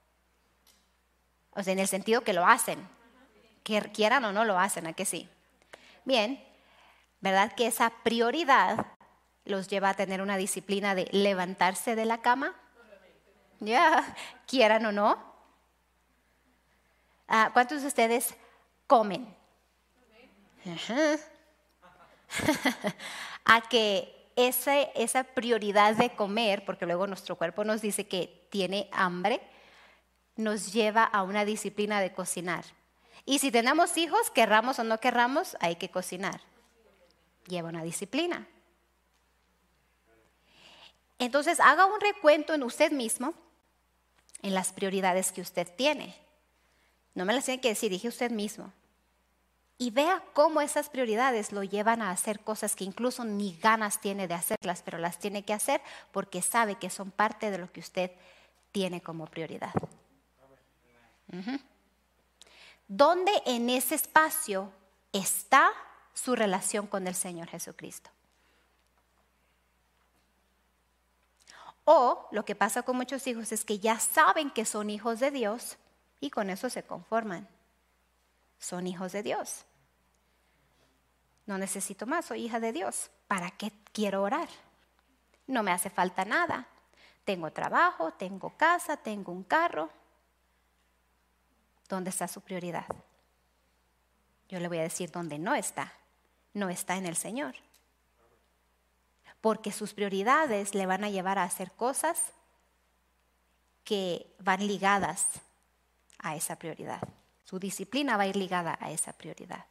O sea, en el sentido que lo hacen. Que quieran o no lo hacen, ¿a que sí? Bien, ¿verdad que esa prioridad los lleva a tener una disciplina de levantarse de la cama? Ya, yeah. Quieran o no. Ah, ¿cuántos de ustedes comen? Uh-huh. A que ese, esa prioridad de comer, porque luego nuestro cuerpo nos dice que tiene hambre, nos lleva a una disciplina de cocinar. Y si tenemos hijos, querramos o no querramos, hay que cocinar. Lleva una disciplina. Entonces, haga un recuento en usted mismo, en las prioridades que usted tiene. No me las tiene que decir, dije usted mismo. Y vea cómo esas prioridades lo llevan a hacer cosas que incluso ni ganas tiene de hacerlas, pero las tiene que hacer porque sabe que son parte de lo que usted tiene como prioridad. Uh-huh. ¿Dónde en ese espacio está su relación con el Señor Jesucristo? O lo que pasa con muchos hijos es que ya saben que son hijos de Dios y con eso se conforman. Son hijos de Dios. No necesito más, soy hija de Dios. ¿Para qué quiero orar? No me hace falta nada. Tengo trabajo, tengo casa, tengo un carro. ¿Dónde está su prioridad? Yo le voy a decir dónde no está. No está en el Señor. Porque sus prioridades le van a llevar a hacer cosas que van ligadas a esa prioridad. Su disciplina va a ir ligada a esa prioridad.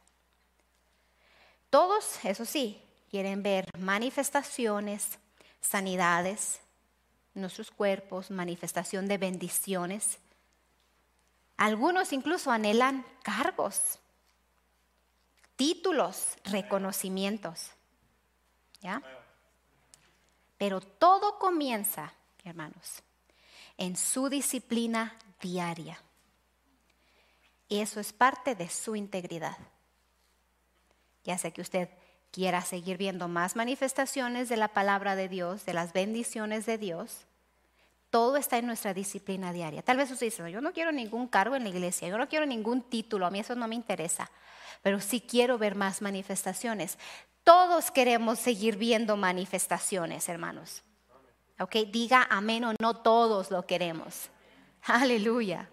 Todos, eso sí, quieren ver manifestaciones, sanidades en nuestros cuerpos, manifestación de bendiciones. Algunos incluso anhelan cargos, títulos, reconocimientos. ¿Ya? Pero todo comienza, hermanos, en su disciplina diaria. Y eso es parte de su integridad. Ya sea que usted quiera seguir viendo más manifestaciones de la palabra de Dios, de las bendiciones de Dios, todo está en nuestra disciplina diaria. Tal vez usted dice, no, yo no quiero ningún cargo en la iglesia, yo no quiero ningún título, a mí eso no me interesa, pero sí quiero ver más manifestaciones. Todos queremos seguir viendo manifestaciones, hermanos. Ok, diga amén o no, todos lo queremos. Aleluya.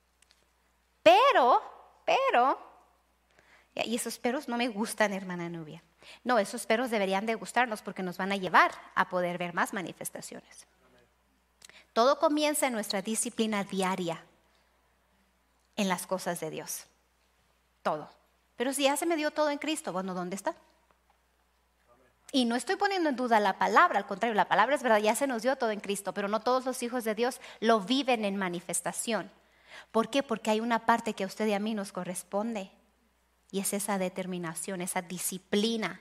Pero, pero, y esos peros no me gustan, hermana Nubia. No, esos peros deberían de gustarnos porque nos van a llevar a poder ver más manifestaciones. Todo comienza en nuestra disciplina diaria en las cosas de Dios. Todo. Pero si ya se me dio todo en Cristo, bueno, ¿dónde está? Y no estoy poniendo en duda la palabra, al contrario, la palabra es verdad, ya se nos dio todo en Cristo, pero no todos los hijos de Dios lo viven en manifestación. ¿Por qué? Porque hay una parte que a usted y a mí nos corresponde y es esa determinación, esa disciplina.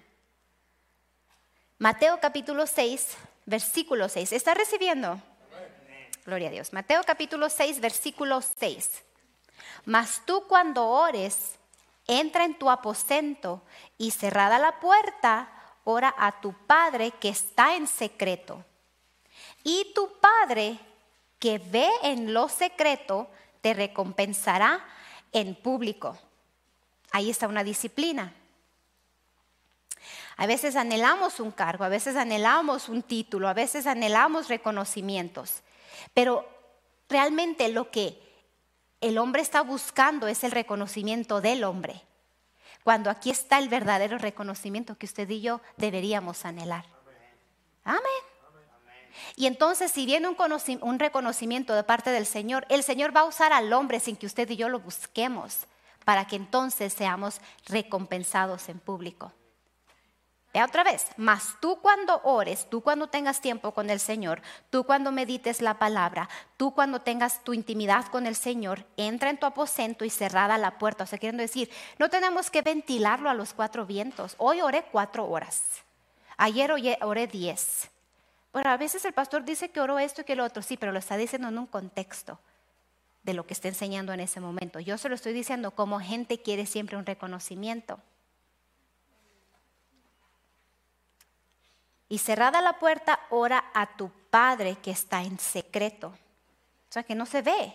Mateo capítulo seis, versículo seis. ¿Está recibiendo? Amén. Gloria a Dios. Mateo capítulo seis, versículo seis. Mas tú cuando ores, entra en tu aposento y cerrada la puerta, ora a tu Padre que está en secreto. Y tu Padre que ve en lo secreto te recompensará en público. Ahí está una disciplina. A veces anhelamos un cargo, a veces anhelamos un título, a veces anhelamos reconocimientos. Pero realmente lo que el hombre está buscando es el reconocimiento del hombre. Cuando aquí está el verdadero reconocimiento que usted y yo deberíamos anhelar. Amén. Y entonces si viene un, conoci- un reconocimiento de parte del Señor, el Señor va a usar al hombre sin que usted y yo lo busquemos, para que entonces seamos recompensados en público. Vea otra vez, mas tú cuando ores, tú cuando tengas tiempo con el Señor, tú cuando medites la palabra, tú cuando tengas tu intimidad con el Señor, entra en tu aposento y cerrada la puerta. O sea, queriendo decir, no tenemos que ventilarlo a los cuatro vientos. Hoy oré cuatro horas, ayer oré diez. Bueno, a veces el pastor dice que oró esto y que lo otro, sí, pero lo está diciendo en un contexto de lo que está enseñando en ese momento. Yo se lo estoy diciendo como gente quiere siempre un reconocimiento. Y cerrada la puerta, ora a tu Padre que está en secreto. O sea, que no se ve.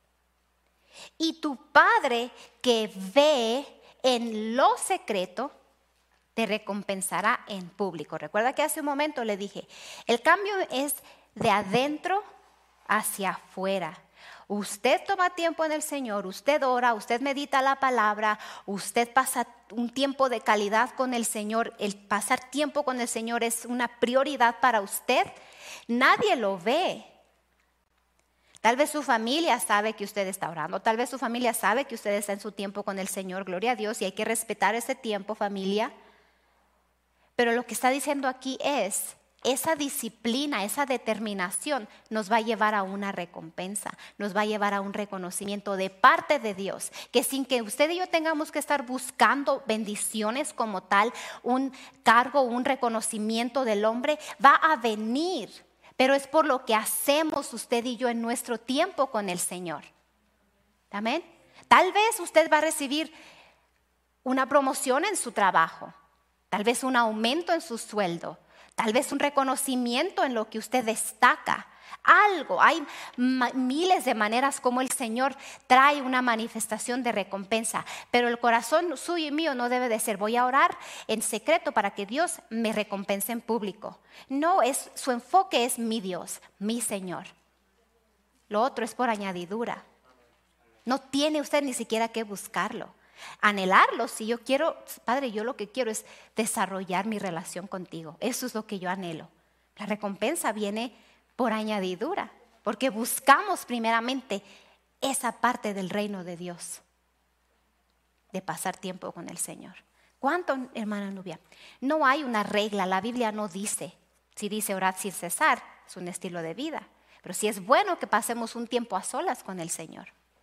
Y tu Padre que ve en lo secreto, te recompensará en público. Recuerda que hace un momento le dije, el cambio es de adentro hacia afuera. Usted toma tiempo en el Señor, usted ora, usted medita la palabra, usted pasa un tiempo de calidad con el Señor. El pasar tiempo con el Señor es una prioridad para usted. Nadie lo ve. Tal vez su familia sabe que usted está orando. Tal vez su familia sabe que usted está en su tiempo con el Señor. Gloria a Dios. Y hay que respetar ese tiempo, familia. Pero lo que está diciendo aquí es, esa disciplina, esa determinación nos va a llevar a una recompensa, nos va a llevar a un reconocimiento de parte de Dios, que sin que usted y yo tengamos que estar buscando bendiciones como tal, un cargo, un reconocimiento del hombre, va a venir, pero es por lo que hacemos usted y yo en nuestro tiempo con el Señor. Amén. Tal vez usted va a recibir una promoción en su trabajo, tal vez un aumento en su sueldo, tal vez un reconocimiento en lo que usted destaca. Algo, hay ma- miles de maneras como el Señor trae una manifestación de recompensa. Pero el corazón suyo y mío no debe de ser, voy a orar en secreto para que Dios me recompense en público. No, es, su enfoque es mi Dios, mi Señor. Lo otro es por añadidura. No tiene usted ni siquiera que buscarlo. Anhelarlo, si yo quiero, Padre, yo lo que quiero es desarrollar mi relación contigo. Eso es lo que yo anhelo. La recompensa viene por añadidura, porque buscamos primeramente esa parte del reino de Dios, de pasar tiempo con el Señor. ¿Cuánto, hermana Nubia? No hay una regla, la Biblia no dice, si dice orad sin cesar, es un estilo de vida, pero sí es bueno que pasemos un tiempo a solas con el Señor.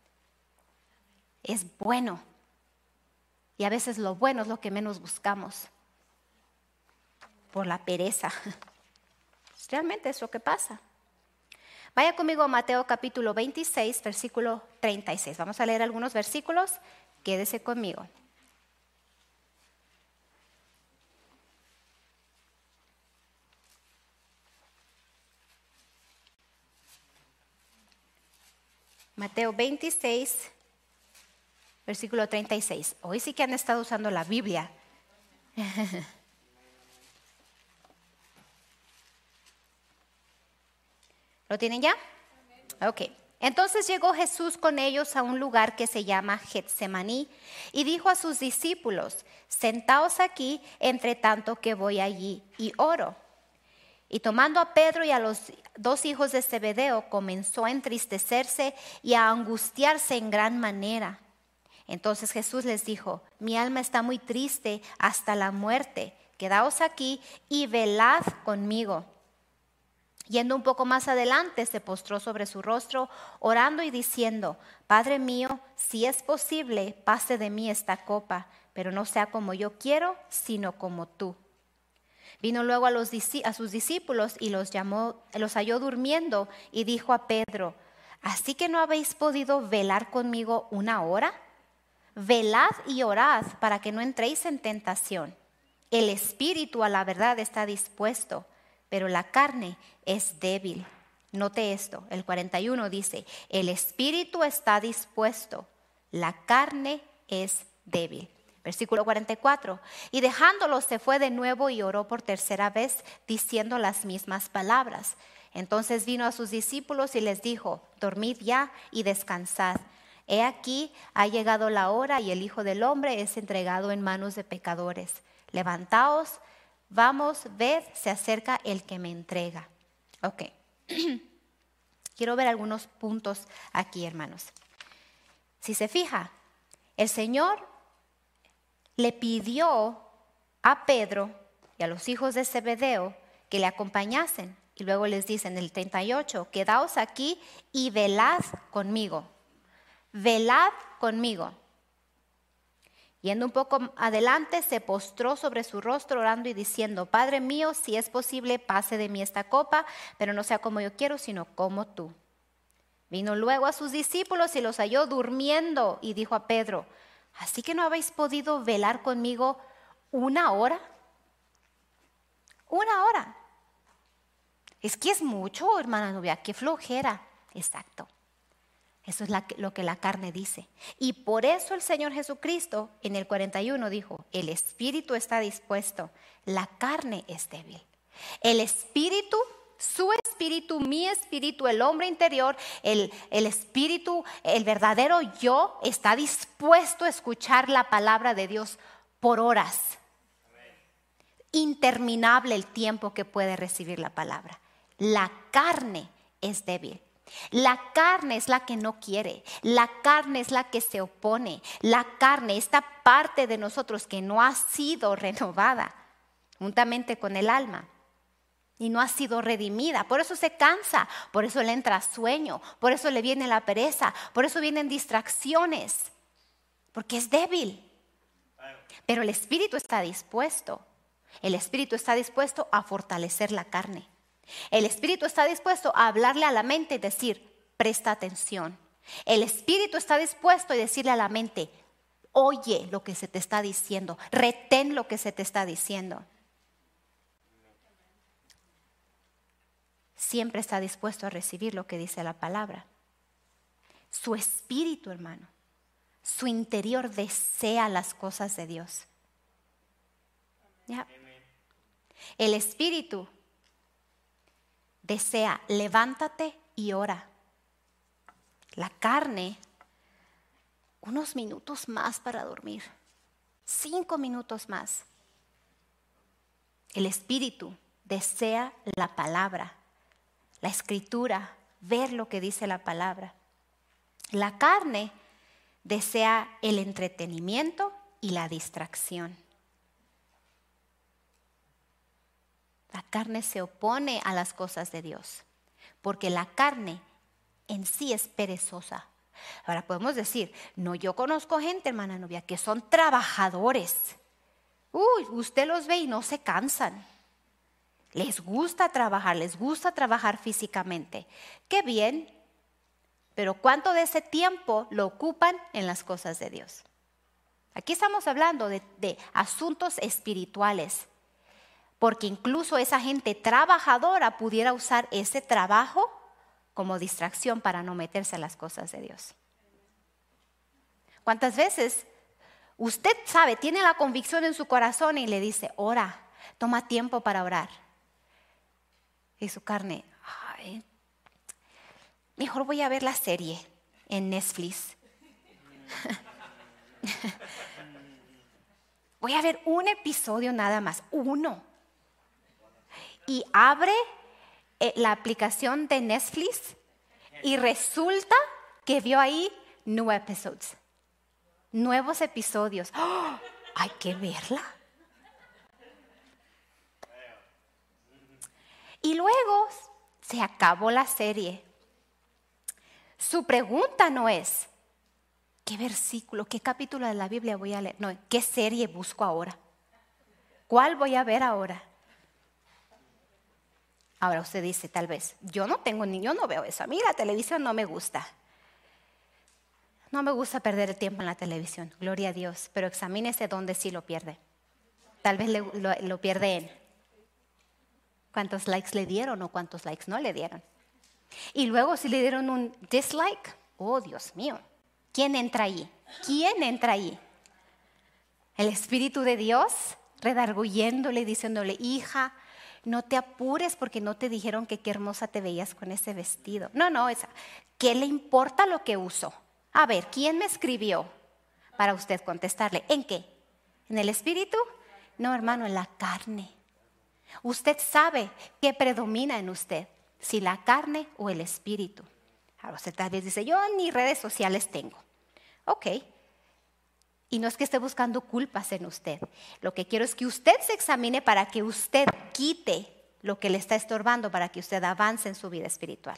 Es bueno. Y a veces lo bueno es lo que menos buscamos, por la pereza. Realmente es lo que pasa. Vaya conmigo a Mateo capítulo veintiséis, versículo treinta y seis. Vamos a leer algunos versículos. Quédese conmigo. Mateo veintiséis, versículo treinta y seis. Hoy sí que han estado usando la Biblia. ¿Lo tienen ya? Ok. Entonces llegó Jesús con ellos a un lugar que se llama Getsemaní y dijo a sus discípulos, sentaos aquí entre tanto que voy allí y oro. Y tomando a Pedro y a los dos hijos de Zebedeo, comenzó a entristecerse y a angustiarse en gran manera. Entonces Jesús les dijo, mi alma está muy triste hasta la muerte, quedaos aquí y velad conmigo. Yendo un poco más adelante, se postró sobre su rostro, orando y diciendo, Padre mío, si es posible, pase de mí esta copa, pero no sea como yo quiero, sino como tú. Vino luego a, los, a sus discípulos y los llamó, los halló durmiendo y dijo a Pedro, ¿así que no habéis podido velar conmigo una hora? Velad y orad para que no entréis en tentación. El espíritu a la verdad está dispuesto, pero la carne es débil. Note esto, el cuarenta y uno dice, el espíritu está dispuesto, la carne es débil. Versículo cuarenta y cuatro, y dejándolo se fue de nuevo y oró por tercera vez, diciendo las mismas palabras. Entonces vino a sus discípulos y les dijo, dormid ya y descansad. He aquí, ha llegado la hora y el Hijo del Hombre es entregado en manos de pecadores. Levantaos, vamos, ved, se acerca el que me entrega. Ok. Quiero ver algunos puntos aquí, hermanos. Si se fija, el Señor le pidió a Pedro y a los hijos de Zebedeo que le acompañasen. Y luego les dice en el treinta y ocho, quedaos aquí y velad conmigo. Velad conmigo. Yendo un poco adelante, se postró sobre su rostro orando y diciendo, Padre mío, si es posible, pase de mí esta copa, pero no sea como yo quiero, sino como tú. Vino luego a sus discípulos y los halló durmiendo y dijo a Pedro, ¿así que no habéis podido velar conmigo una hora? Una hora. Es que es mucho, hermana Nubia, qué flojera. Exacto. Eso es la, lo que la carne dice. Y por eso el Señor Jesucristo en el cuarenta y uno dijo, el espíritu está dispuesto, la carne es débil. El espíritu, su espíritu, mi espíritu, el hombre interior, el, el espíritu, el verdadero yo está dispuesto a escuchar la palabra de Dios por horas. Interminable el tiempo que puede recibir la palabra. La carne es débil. La carne es la que no quiere, la carne es la que se opone, la carne, esta parte de nosotros que no ha sido renovada juntamente con el alma y no ha sido redimida, por eso se cansa, por eso le entra sueño, por eso le viene la pereza, por eso vienen distracciones, porque es débil. Pero el espíritu está dispuesto, el espíritu está dispuesto a fortalecer la carne. El espíritu está dispuesto a hablarle a la mente y decir, presta atención. El espíritu está dispuesto a decirle a la mente, oye lo que se te está diciendo, retén lo que se te está diciendo. Siempre está dispuesto a recibir lo que dice la palabra. Su espíritu, hermano, su interior desea las cosas de Dios. ¿Ya? El espíritu desea, levántate y ora. La carne, unos minutos más para dormir, cinco minutos más. El espíritu desea la palabra, la escritura, ver lo que dice la palabra. La carne desea el entretenimiento y la distracción. La carne se opone a las cosas de Dios, porque la carne en sí es perezosa. Ahora podemos decir, no, yo conozco gente, hermana Novia, que son trabajadores. Uy, usted los ve y no se cansan. Les gusta trabajar, les gusta trabajar físicamente. Qué bien, pero ¿cuánto de ese tiempo lo ocupan en las cosas de Dios? Aquí estamos hablando de, de asuntos espirituales. Porque incluso esa gente trabajadora pudiera usar ese trabajo como distracción para no meterse a las cosas de Dios. ¿Cuántas veces usted sabe, tiene la convicción en su corazón y le dice, ora, toma tiempo para orar? Y su carne, ay, mejor voy a ver la serie en Netflix. Voy a ver un episodio nada más, uno. Y abre eh, la aplicación de Netflix y resulta que vio ahí new episodes, nuevos episodios. ¡Oh! Hay que verla. Y luego se acabó la serie. Su pregunta no es, ¿qué versículo, qué capítulo de la Biblia voy a leer? No, ¿qué serie busco ahora? ¿Cuál voy a ver ahora? Ahora usted dice, tal vez, yo no tengo ni, yo no veo eso. A mí la televisión no me gusta. No me gusta perder el tiempo en la televisión, gloria a Dios. Pero examínese dónde sí lo pierde. Tal vez le, lo, lo pierde en cuántos likes le dieron o cuántos likes no le dieron. Y luego si le dieron un dislike, oh Dios mío, ¿quién entra ahí? ¿Quién entra ahí? El Espíritu de Dios redarguyéndole, diciéndole, hija, no te apures porque no te dijeron que qué hermosa te veías con ese vestido. No, no, esa. ¿Qué le importa lo que uso? A ver, ¿quién me escribió? Para usted contestarle, ¿en qué? ¿En el espíritu? No, hermano, en la carne. Usted sabe qué predomina en usted, si la carne o el espíritu. Ahora usted tal vez dice, yo ni redes sociales tengo. Ok. Y no es que esté buscando culpas en usted. Lo que quiero es que usted se examine para que usted quite lo que le está estorbando, para que usted avance en su vida espiritual.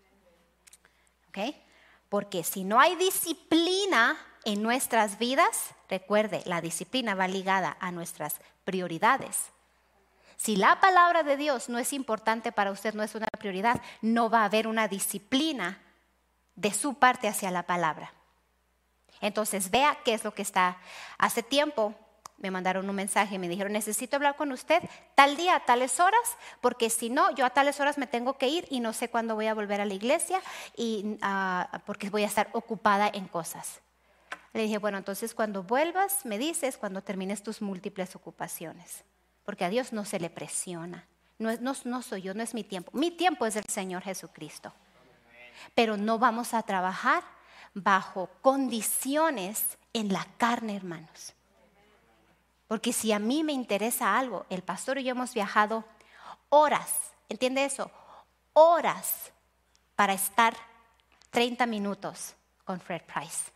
¿Ok? Porque si no hay disciplina en nuestras vidas, recuerde, la disciplina va ligada a nuestras prioridades. Si la palabra de Dios no es importante para usted, no es una prioridad, no va a haber una disciplina de su parte hacia la palabra. Entonces vea qué es lo que está. Hace tiempo me mandaron un mensaje y me dijeron, necesito hablar con usted tal día, a tales horas, porque si no, yo a tales horas me tengo que ir y no sé cuándo voy a volver a la iglesia y, uh, porque voy a estar ocupada en cosas. Le dije, bueno, entonces cuando vuelvas me dices cuando termines tus múltiples ocupaciones, porque a Dios no se le presiona. No, no, no soy yo, no es mi tiempo. Mi tiempo es el Señor Jesucristo. Pero no vamos a trabajar bajo condiciones en la carne, hermanos. Porque si a mí me interesa algo, el pastor y yo hemos viajado horas, ¿entiende eso? Horas para estar treinta minutos con Fred Price,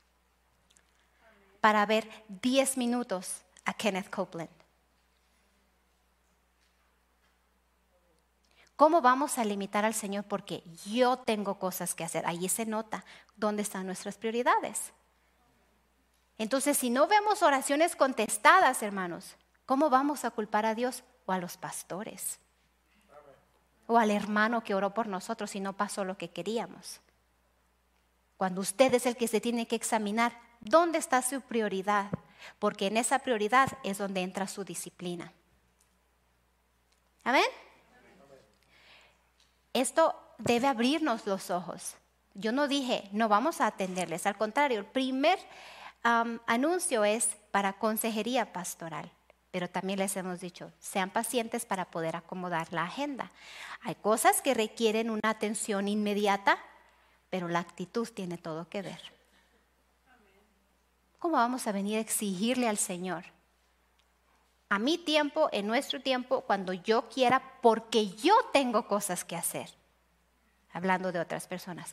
para ver diez minutos a Kenneth Copeland? ¿Cómo vamos a limitar al Señor? Porque yo tengo cosas que hacer. Ahí se nota dónde están nuestras prioridades. Entonces, si no vemos oraciones contestadas, hermanos, ¿cómo vamos a culpar a Dios o a los pastores? O al hermano que oró por nosotros y no pasó lo que queríamos. Cuando usted es el que se tiene que examinar, ¿dónde está su prioridad? Porque en esa prioridad es donde entra su disciplina. ¿Amén? Esto debe abrirnos los ojos. Yo no dije, no vamos a atenderles. Al contrario, el primer um, anuncio es para consejería pastoral. Pero también les hemos dicho, sean pacientes para poder acomodar la agenda. Hay cosas que requieren una atención inmediata, pero la actitud tiene todo que ver. ¿Cómo vamos a venir a exigirle al Señor? A mi tiempo, en nuestro tiempo, cuando yo quiera, porque yo tengo cosas que hacer. Hablando de otras personas.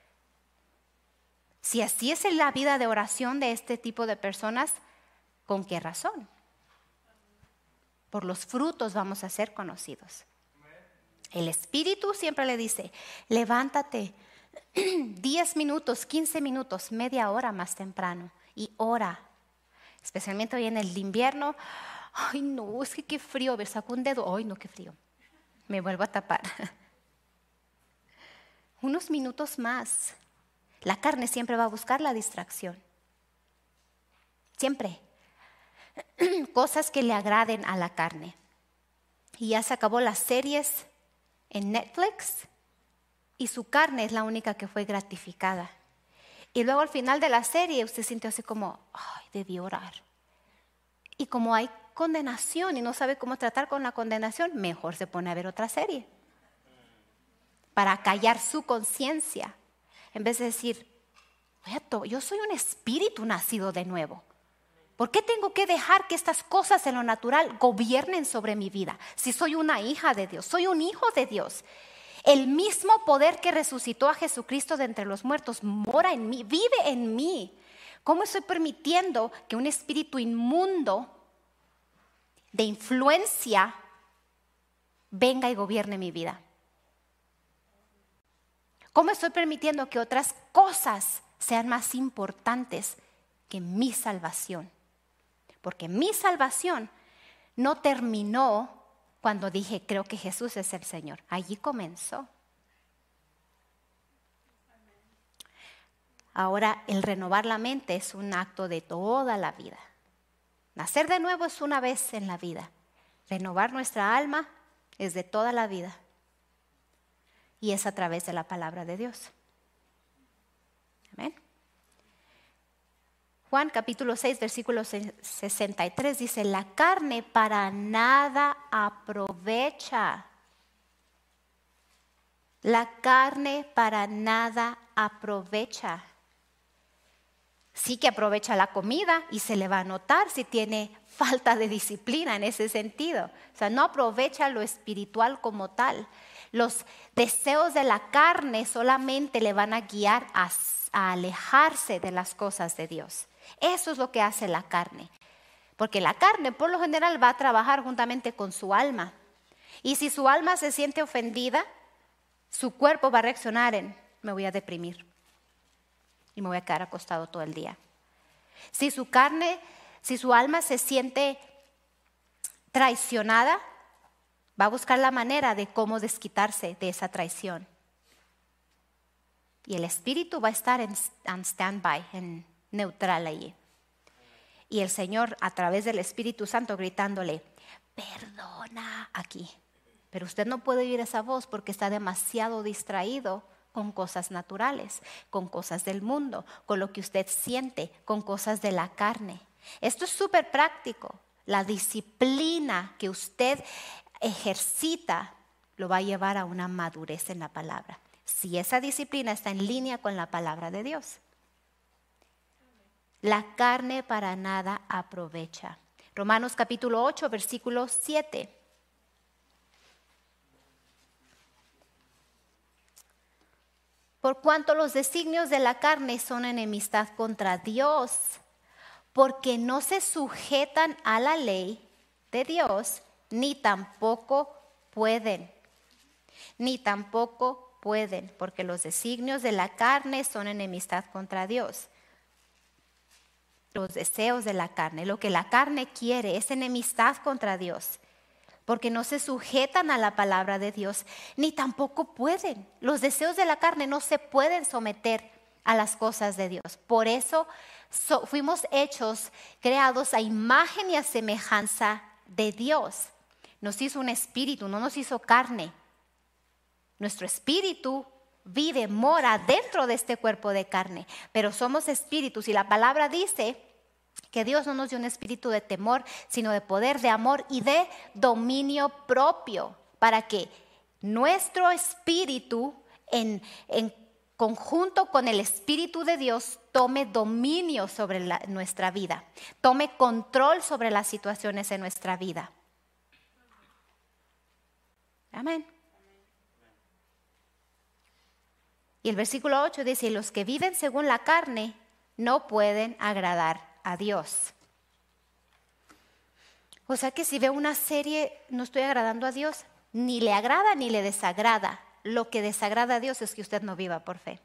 Si así es la vida de oración de este tipo de personas, ¿con qué razón? Por los frutos vamos a ser conocidos. El Espíritu siempre le dice, levántate diez minutos, quince minutos, media hora más temprano y ora. Especialmente hoy en el invierno. Ay, no, es que qué frío, me saco un dedo. Ay, no, qué frío. Me vuelvo a tapar. Unos minutos más. La carne siempre va a buscar la distracción. Siempre. Cosas que le agraden a la carne. Y ya se acabó las series en Netflix y su carne es la única que fue gratificada. Y luego al final de la serie usted sintió así como, ay, debí orar. Y como hay condenación y no sabe cómo tratar con la condenación, mejor se pone a ver otra serie para callar su conciencia, en vez de decir, yo soy un espíritu nacido de nuevo. ¿Por qué tengo que dejar que estas cosas en lo natural gobiernen sobre mi vida? Si soy una hija de Dios, soy un hijo de Dios. El mismo poder que resucitó a Jesucristo de entre los muertos mora en mí, vive en mí. ¿Cómo estoy permitiendo que un espíritu inmundo de influencia venga y gobierne mi vida? ¿Cómo estoy permitiendo que otras cosas sean más importantes que mi salvación? Porque mi salvación no terminó cuando dije, creo que Jesús es el Señor. Allí comenzó. Ahora, el renovar la mente es un acto de toda la vida. Nacer de nuevo es una vez en la vida. Renovar nuestra alma es de toda la vida. Y es a través de la palabra de Dios. Amén. Juan capítulo seis, versículo sesenta y tres dice, la carne para nada aprovecha. La carne para nada aprovecha. Sí que aprovecha la comida y se le va a notar si tiene falta de disciplina en ese sentido. O sea, no aprovecha lo espiritual como tal. Los deseos de la carne solamente le van a guiar a, a alejarse de las cosas de Dios. Eso es lo que hace la carne. Porque la carne por lo general va a trabajar juntamente con su alma. Y si su alma se siente ofendida, su cuerpo va a reaccionar en, me voy a deprimir. Y me voy a quedar acostado todo el día. Si su carne, si su alma se siente traicionada, va a buscar la manera de cómo desquitarse de esa traición. Y el espíritu va a estar en, en stand-by, en neutral allí. Y el Señor a través del Espíritu Santo gritándole, perdona aquí. Pero usted no puede oír esa voz porque está demasiado distraído con cosas naturales, con cosas del mundo, con lo que usted siente, con cosas de la carne. Esto es súper práctico. La disciplina que usted ejercita lo va a llevar a una madurez en la palabra. Si esa disciplina está en línea con la palabra de Dios. La carne para nada aprovecha. Romanos capítulo ocho, versículo siete. Por cuanto los designios de la carne son enemistad contra Dios, porque no se sujetan a la ley de Dios, ni tampoco pueden. Ni tampoco pueden, porque los designios de la carne son enemistad contra Dios. Los deseos de la carne, lo que la carne quiere es enemistad contra Dios, porque no se sujetan a la palabra de Dios, ni tampoco pueden. Los deseos de la carne no se pueden someter a las cosas de Dios. Por eso so, fuimos hechos, creados a imagen y a semejanza de Dios. Nos hizo un espíritu, no nos hizo carne. Nuestro espíritu vive, mora dentro de este cuerpo de carne, pero somos espíritus y la palabra dice que Dios no nos dio un espíritu de temor, sino de poder, de amor y de dominio propio, para que nuestro espíritu en, en conjunto con el espíritu de Dios tome dominio sobre la, nuestra vida, tome control sobre las situaciones en nuestra vida. Amén. Y el versículo ocho dice, los que viven según la carne no pueden agradar a Dios. O sea que si veo una serie no estoy agradando a Dios, ni le agrada ni le desagrada. Lo que desagrada a Dios es que usted no viva por fe.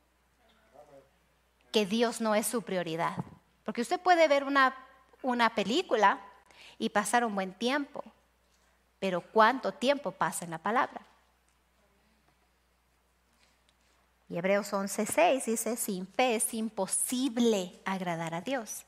Que Dios no es su prioridad. Porque usted puede ver una, una película y pasar un buen tiempo, pero ¿cuánto tiempo pasa en la palabra? Y Hebreos once seis dice, sin fe es imposible agradar a Dios.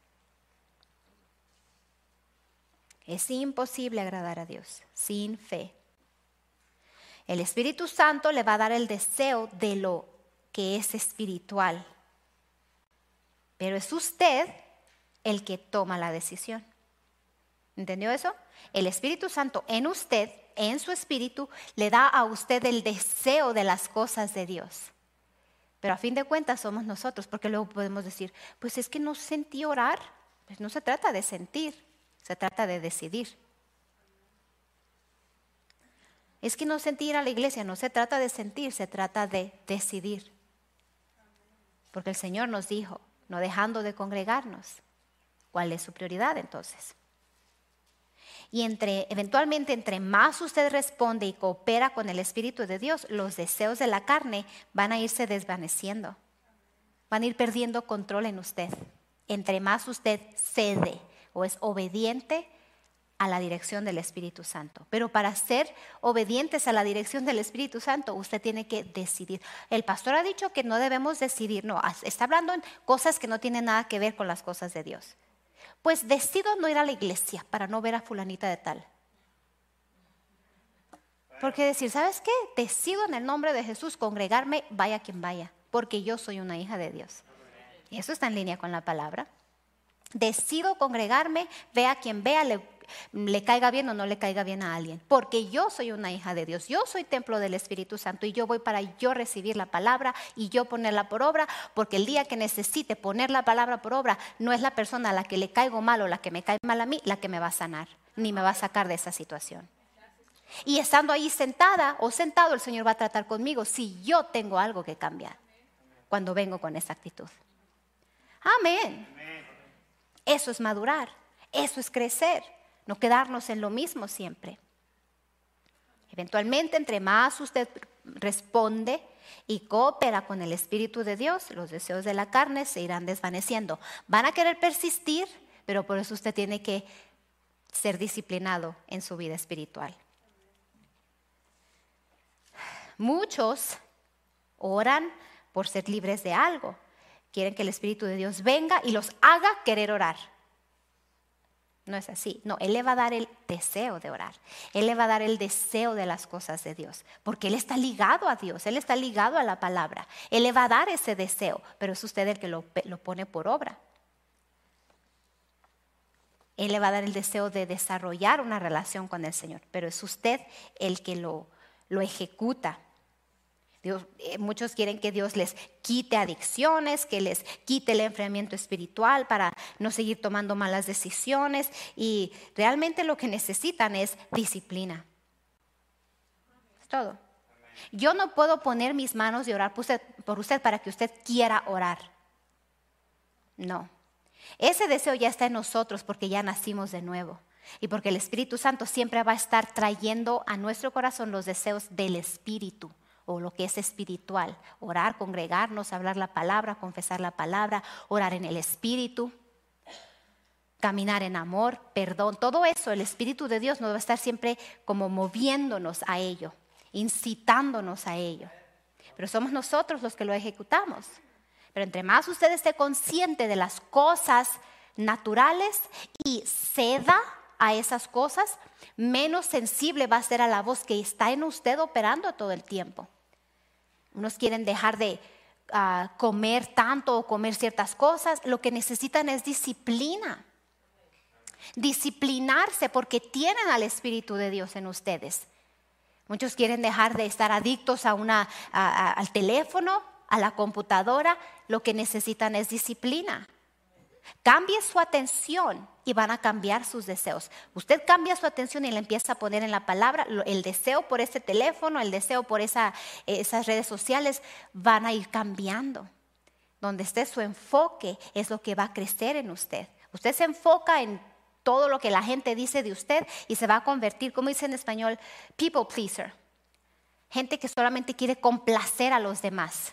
Es imposible agradar a Dios sin fe. El Espíritu Santo le va a dar el deseo de lo que es espiritual. Pero es usted el que toma la decisión. ¿Entendió eso? El Espíritu Santo en usted, en su espíritu, le da a usted el deseo de las cosas de Dios. Pero a fin de cuentas somos nosotros, porque luego podemos decir, pues es que no sentí orar. Pues no se trata de sentir, se trata de decidir. Es que no sentí ir a la iglesia, no se trata de sentir, se trata de decidir. Porque el Señor nos dijo, no dejando de congregarnos. ¿Cuál es su prioridad entonces? Y entre, eventualmente, entre más usted responde y coopera con el Espíritu de Dios, los deseos de la carne van a irse desvaneciendo. Van a ir perdiendo control en usted. Entre más usted cede o es obediente a la dirección del Espíritu Santo. Pero para ser obedientes a la dirección del Espíritu Santo, usted tiene que decidir. El pastor ha dicho que no debemos decidir. No, está hablando en cosas que no tienen nada que ver con las cosas de Dios. Pues decido no ir a la iglesia para no ver a fulanita de tal. Porque decir, ¿sabes qué? Decido en el nombre de Jesús congregarme, vaya quien vaya, porque yo soy una hija de Dios. Y eso está en línea con la palabra. Decido congregarme, vea quien vea, le, le caiga bien o no le caiga bien a alguien. Porque yo soy una hija de Dios, yo soy templo del Espíritu Santo y yo voy para yo recibir la palabra y yo ponerla por obra, porque el día que necesite poner la palabra por obra, no es la persona a la que le caigo mal o la que me cae mal a mí la que me va a sanar, ni me va a sacar de esa situación. Y estando ahí sentada o sentado, el Señor va a tratar conmigo si yo tengo algo que cambiar cuando vengo con esa actitud. Amén. Eso es madurar, eso es crecer, no quedarnos en lo mismo siempre. Eventualmente, entre más usted responde y coopera con el Espíritu de Dios, los deseos de la carne se irán desvaneciendo. Van a querer persistir, pero por eso usted tiene que ser disciplinado en su vida espiritual. Muchos oran por ser libres de algo. Quieren que el Espíritu de Dios venga y los haga querer orar. No es así. No, Él le va a dar el deseo de orar. Él le va a dar el deseo de las cosas de Dios. Porque Él está ligado a Dios. Él está ligado a la palabra. Él le va a dar ese deseo. Pero es usted el que lo, lo pone por obra. Él le va a dar el deseo de desarrollar una relación con el Señor. Pero es usted el que lo, lo ejecuta. Dios, eh, muchos quieren que Dios les quite adicciones, que les quite el enfriamiento espiritual para no seguir tomando malas decisiones, y realmente lo que necesitan es disciplina. Es todo. Yo no puedo poner mis manos y orar por usted, por usted para que usted quiera orar. No. Ese deseo ya está en nosotros porque ya nacimos de nuevo. Y porque el Espíritu Santo siempre va a estar trayendo a nuestro corazón los deseos del Espíritu o lo que es espiritual. Orar, congregarnos, hablar la palabra, confesar la palabra, orar en el Espíritu, caminar en amor, perdón. Todo eso, el Espíritu de Dios nos va a estar siempre como moviéndonos a ello, incitándonos a ello. Pero somos nosotros los que lo ejecutamos. Pero entre más usted esté consciente de las cosas naturales y ceda a esas cosas, menos sensible va a ser a la voz que está en usted operando todo el tiempo. Unos quieren dejar de uh, comer tanto o comer ciertas cosas. Lo que necesitan es disciplina. Disciplinarse porque tienen al Espíritu de Dios en ustedes. Muchos quieren dejar de estar adictos a una, a, a, al teléfono, a la computadora. Lo que necesitan es disciplina. Cambie su atención y van a cambiar sus deseos. Usted cambia su atención y le empieza a poner en la palabra. El deseo por ese teléfono, el deseo por esa, esas redes sociales van a ir cambiando. Donde esté su enfoque es lo que va a crecer en usted. Usted se enfoca en todo lo que la gente dice de usted y se va a convertir, como dice en español, people pleaser. Gente que solamente quiere complacer a los demás.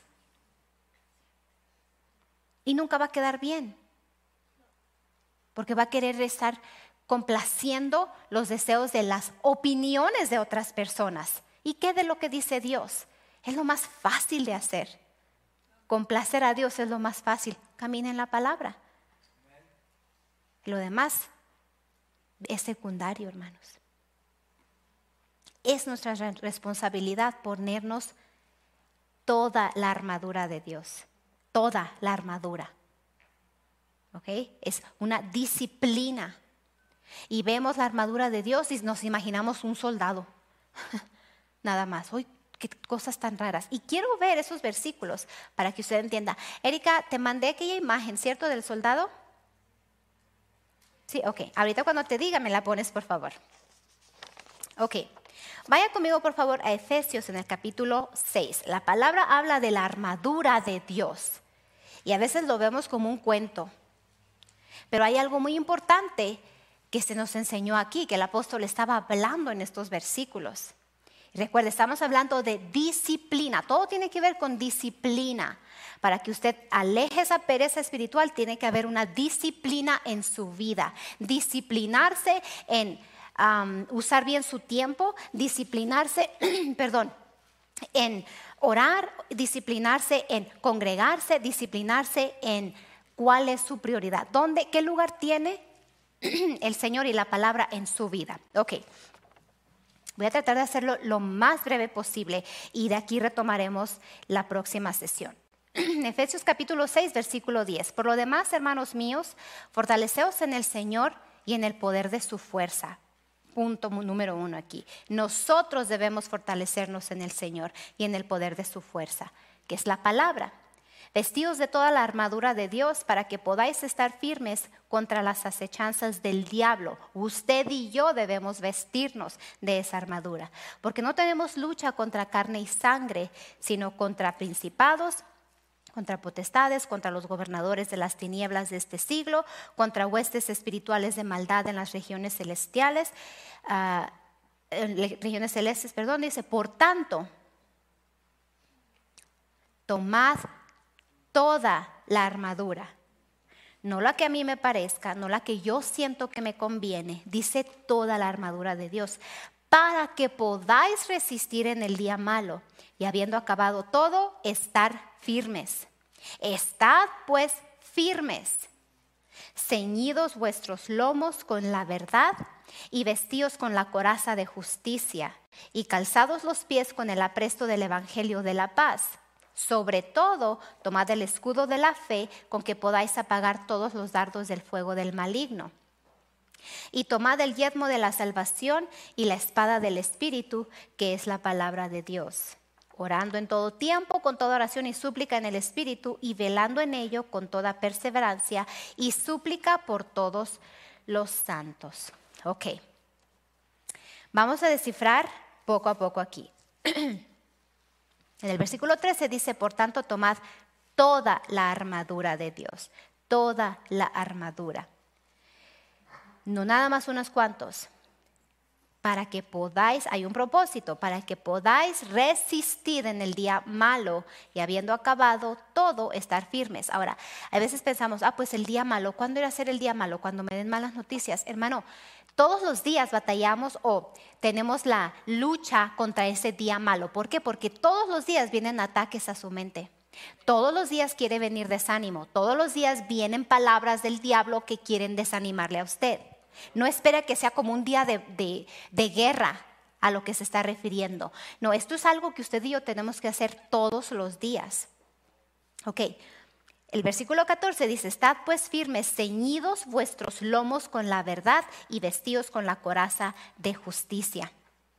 Y nunca va a quedar bien. Porque va a querer estar complaciendo los deseos de las opiniones de otras personas. ¿Y qué de lo que dice Dios? Es lo más fácil de hacer. Complacer a Dios es lo más fácil. Camina en la palabra. Lo demás es secundario, hermanos. Es nuestra responsabilidad ponernos toda la armadura de Dios. Toda la armadura. ¿Okay? Es una disciplina. Y vemos la armadura de Dios y nos imaginamos un soldado. Nada más. Uy, qué cosas tan raras. Y quiero ver esos versículos para que usted entienda. Erika, te mandé aquella imagen, ¿cierto? Del soldado. Sí, ok. Ahorita cuando te diga me la pones, por favor. Ok. Vaya conmigo, por favor, a Efesios en el capítulo seis. La palabra habla de la armadura de Dios. Y a veces lo vemos como un cuento. Pero hay algo muy importante que se nos enseñó aquí, que el apóstol estaba hablando en estos versículos. Recuerde, estamos hablando de disciplina. Todo tiene que ver con disciplina. Para que usted aleje esa pereza espiritual, tiene que haber una disciplina en su vida. Disciplinarse en um, usar bien su tiempo, disciplinarse, perdón, en orar, disciplinarse en congregarse, disciplinarse en cuál es su prioridad. ¿Dónde, qué lugar tiene el Señor y la palabra en su vida? Ok. Voy a tratar de hacerlo lo más breve posible y de aquí retomaremos la próxima sesión. Efesios capítulo seis, versículo diez. Por lo demás, hermanos míos, fortaleceos en el Señor y en el poder de su fuerza. Punto número uno aquí. Nosotros debemos fortalecernos en el Señor y en el poder de su fuerza, que es la palabra. Vestidos de toda la armadura de Dios para que podáis estar firmes contra las acechanzas del diablo. Usted y yo debemos vestirnos de esa armadura, porque no tenemos lucha contra carne y sangre, sino contra principados, contra potestades, contra los gobernadores de las tinieblas de este siglo, contra huestes espirituales de maldad en las regiones celestiales, uh, en regiones celestes, perdón, dice, por tanto, tomad toda la armadura, no la que a mí me parezca, no la que yo siento que me conviene, dice toda la armadura de Dios, para que podáis resistir en el día malo y habiendo acabado todo, estar firmes. Estad pues firmes, ceñidos vuestros lomos con la verdad y vestidos con la coraza de justicia y calzados los pies con el apresto del evangelio de la paz. Sobre todo, tomad el escudo de la fe con que podáis apagar todos los dardos del fuego del maligno. Y tomad el yelmo de la salvación y la espada del Espíritu, que es la palabra de Dios. Orando en todo tiempo, con toda oración y súplica en el Espíritu, y velando en ello con toda perseverancia y súplica por todos los santos. Ok. Vamos a descifrar poco a poco aquí. En el versículo trece dice, por tanto, tomad toda la armadura de Dios, toda la armadura. No nada más unos cuantos. Para que podáis, hay un propósito, para que podáis resistir en el día malo y habiendo acabado todo, estar firmes. Ahora, a veces pensamos, ah, pues el día malo, ¿cuándo irá a ser el día malo? Cuando me den malas noticias. Hermano, todos los días batallamos o tenemos la lucha contra ese día malo. ¿Por qué? Porque todos los días vienen ataques a su mente. Todos los días quiere venir desánimo. Todos los días vienen palabras del diablo que quieren desanimarle a usted. No espera que sea como un día de, de, de guerra a lo que se está refiriendo. No, esto es algo que usted y yo tenemos que hacer todos los días. Ok, el versículo catorce dice, estad pues firmes, ceñidos vuestros lomos con la verdad y vestidos con la coraza de justicia.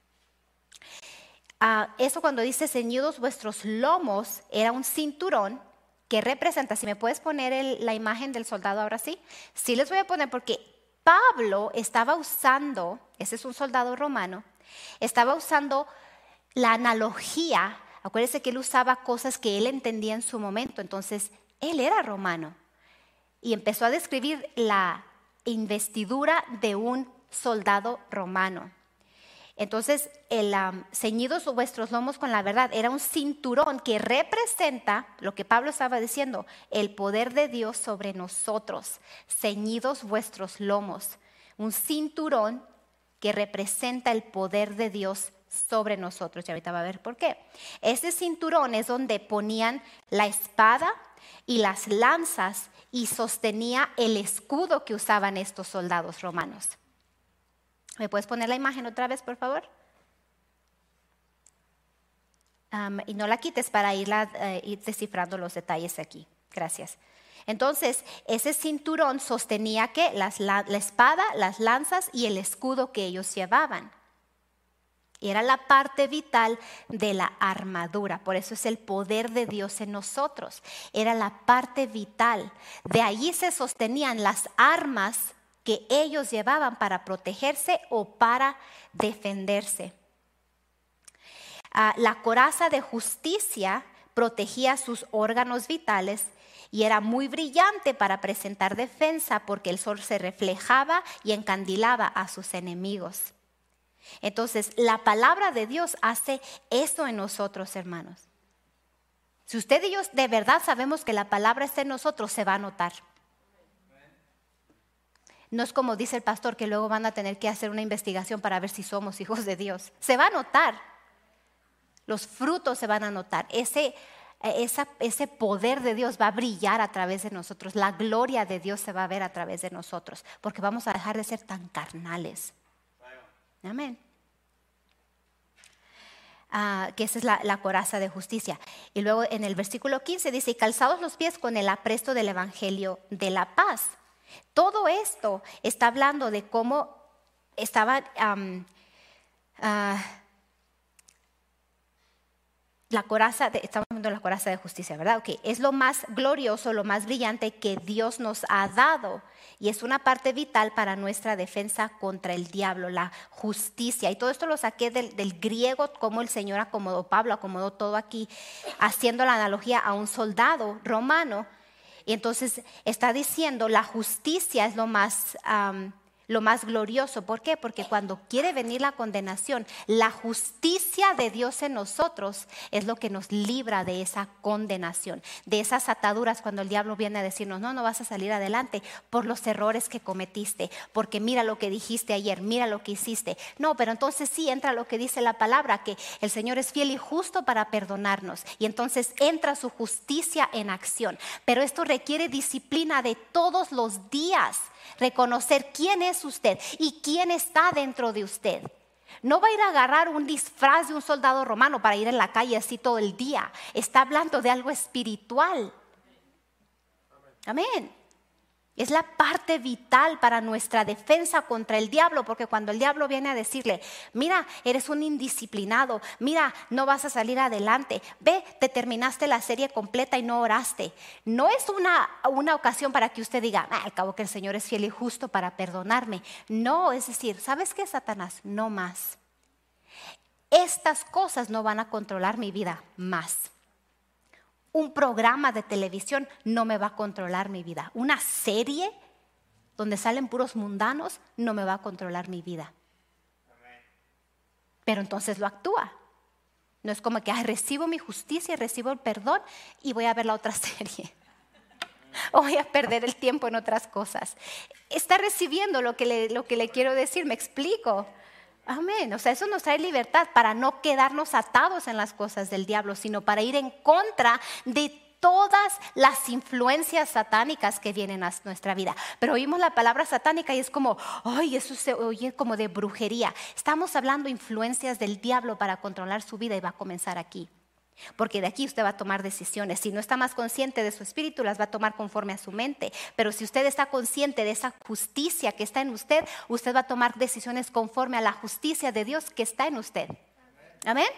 Uh, eso cuando dice ceñidos vuestros lomos, era un cinturón que representa, si me puedes poner el, la imagen del soldado ahora sí, sí les voy a poner porque Pablo estaba usando, ese es un soldado romano, estaba usando la analogía, acuérdense que él usaba cosas que él entendía en su momento, entonces él era romano y empezó a describir la investidura de un soldado romano. Entonces, el um, ceñidos vuestros lomos con la verdad era un cinturón que representa lo que Pablo estaba diciendo, el poder de Dios sobre nosotros. Ceñidos vuestros lomos, un cinturón que representa el poder de Dios sobre nosotros. Y ahorita va a ver por qué. Ese cinturón es donde ponían la espada y las lanzas y sostenía el escudo que usaban estos soldados romanos. ¿Me puedes poner la imagen otra vez, por favor? Um, y no la quites para irla, uh, ir descifrando los detalles aquí. Gracias. Entonces, ese cinturón sostenía ¿qué? Las, la, la espada, las lanzas y el escudo que ellos llevaban. Y era la parte vital de la armadura. Por eso es el poder de Dios en nosotros. Era la parte vital. De ahí se sostenían las armas que ellos llevaban para protegerse o para defenderse. Uh, la coraza de justicia protegía sus órganos vitales y era muy brillante para presentar defensa porque el sol se reflejaba y encandilaba a sus enemigos. Entonces, la palabra de Dios hace eso en nosotros, hermanos. Si usted y yo de verdad sabemos que la palabra está en nosotros, se va a notar. No es como dice el pastor que luego van a tener que hacer una investigación para ver si somos hijos de Dios. Se va a notar. Los frutos se van a notar. Ese, esa, ese poder de Dios va a brillar a través de nosotros. La gloria de Dios se va a ver a través de nosotros. Porque vamos a dejar de ser tan carnales. Amén. Uh, que esa es la, la coraza de justicia. Y luego en el versículo quince dice, y calzados los pies con el apresto del evangelio de la paz. Todo esto está hablando de cómo estaba um, uh, la coraza, de, estamos viendo la coraza de justicia, ¿verdad? Okay. Es lo más glorioso, lo más brillante que Dios nos ha dado y es una parte vital para nuestra defensa contra el diablo, la justicia. Y todo esto lo saqué del, del griego, como el Señor acomodó, Pablo acomodó todo aquí, haciendo la analogía a un soldado romano. Y entonces está diciendo la justicia es lo más, um, lo más glorioso. ¿Por qué? Porque cuando quiere venir la condenación, la justicia de Dios en nosotros es lo que nos libra de esa condenación, de esas ataduras cuando el diablo viene a decirnos, no, no vas a salir adelante por los errores que cometiste, porque mira lo que dijiste ayer, mira lo que hiciste. No, pero entonces sí entra lo que dice la palabra, que el Señor es fiel y justo para perdonarnos. Y entonces entra su justicia en acción. Pero esto requiere disciplina de todos los días. Reconocer quién es usted y quién está dentro de usted. No va a ir a agarrar un disfraz de un soldado romano para ir en la calle así todo el día. Está hablando de algo espiritual. Amén. Es la parte vital para nuestra defensa contra el diablo, porque cuando el diablo viene a decirle, mira, eres un indisciplinado, mira, no vas a salir adelante, ve, te terminaste la serie completa y no oraste. No es una, una ocasión para que usted diga, ah, al cabo que el Señor es fiel y justo para perdonarme. No, es decir, ¿sabes qué, Satanás? No más. estas cosas no van a controlar mi vida más. Un programa de televisión no me va a controlar mi vida. Una serie donde salen puros mundanos no me va a controlar mi vida. Pero entonces lo actúa. No es como que ay, recibo mi justicia, recibo el perdón y voy a ver la otra serie. O voy a perder el tiempo en otras cosas. Está recibiendo lo que le, lo que le quiero decir, me explico. Amén. O sea, eso nos trae libertad para no quedarnos atados en las cosas del diablo, sino para ir en contra de todas las influencias satánicas que vienen a nuestra vida. Pero oímos la palabra satánica y es como, ay, eso se oye como de brujería. Estamos hablando de influencias del diablo para controlar su vida y va a comenzar aquí. Porque de aquí usted va a tomar decisiones. Si no está más consciente de su espíritu, las va a tomar conforme a su mente. Pero si usted está consciente de esa justicia que está en usted, usted va a tomar decisiones conforme a la justicia de Dios que está en usted. Amén.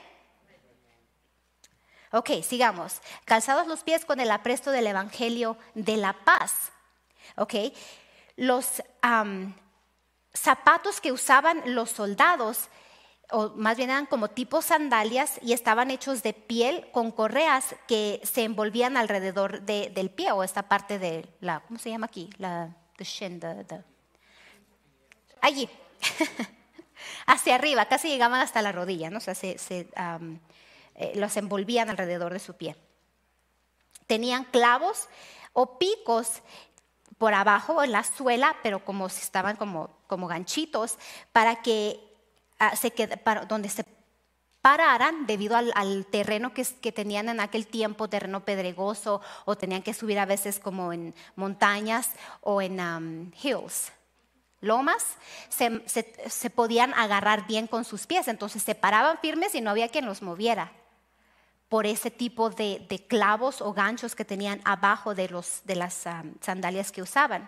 Ok, sigamos. Calzados los pies con el apresto del evangelio de la paz. Ok, los um, zapatos que usaban los soldados, o más bien eran como tipo sandalias y estaban hechos de piel con correas que se envolvían alrededor de, del pie o esta parte de la, ¿cómo se llama aquí? La the shin, the, the. Allí, hacia arriba, casi llegaban hasta la rodilla, ¿no? O sea, se, se, um, eh, los envolvían alrededor de su pie. Tenían clavos o picos por abajo en la suela, pero como si estaban como, como ganchitos para que Uh, se queda, para, donde se pararan debido al, al terreno que, que tenían en aquel tiempo, terreno pedregoso, o tenían que subir a veces como en montañas o en um, hills, lomas, se, se, se podían agarrar bien con sus pies, entonces se paraban firmes y no había quien los moviera por ese tipo de, de clavos o ganchos que tenían abajo de, los, de las um, sandalias que usaban.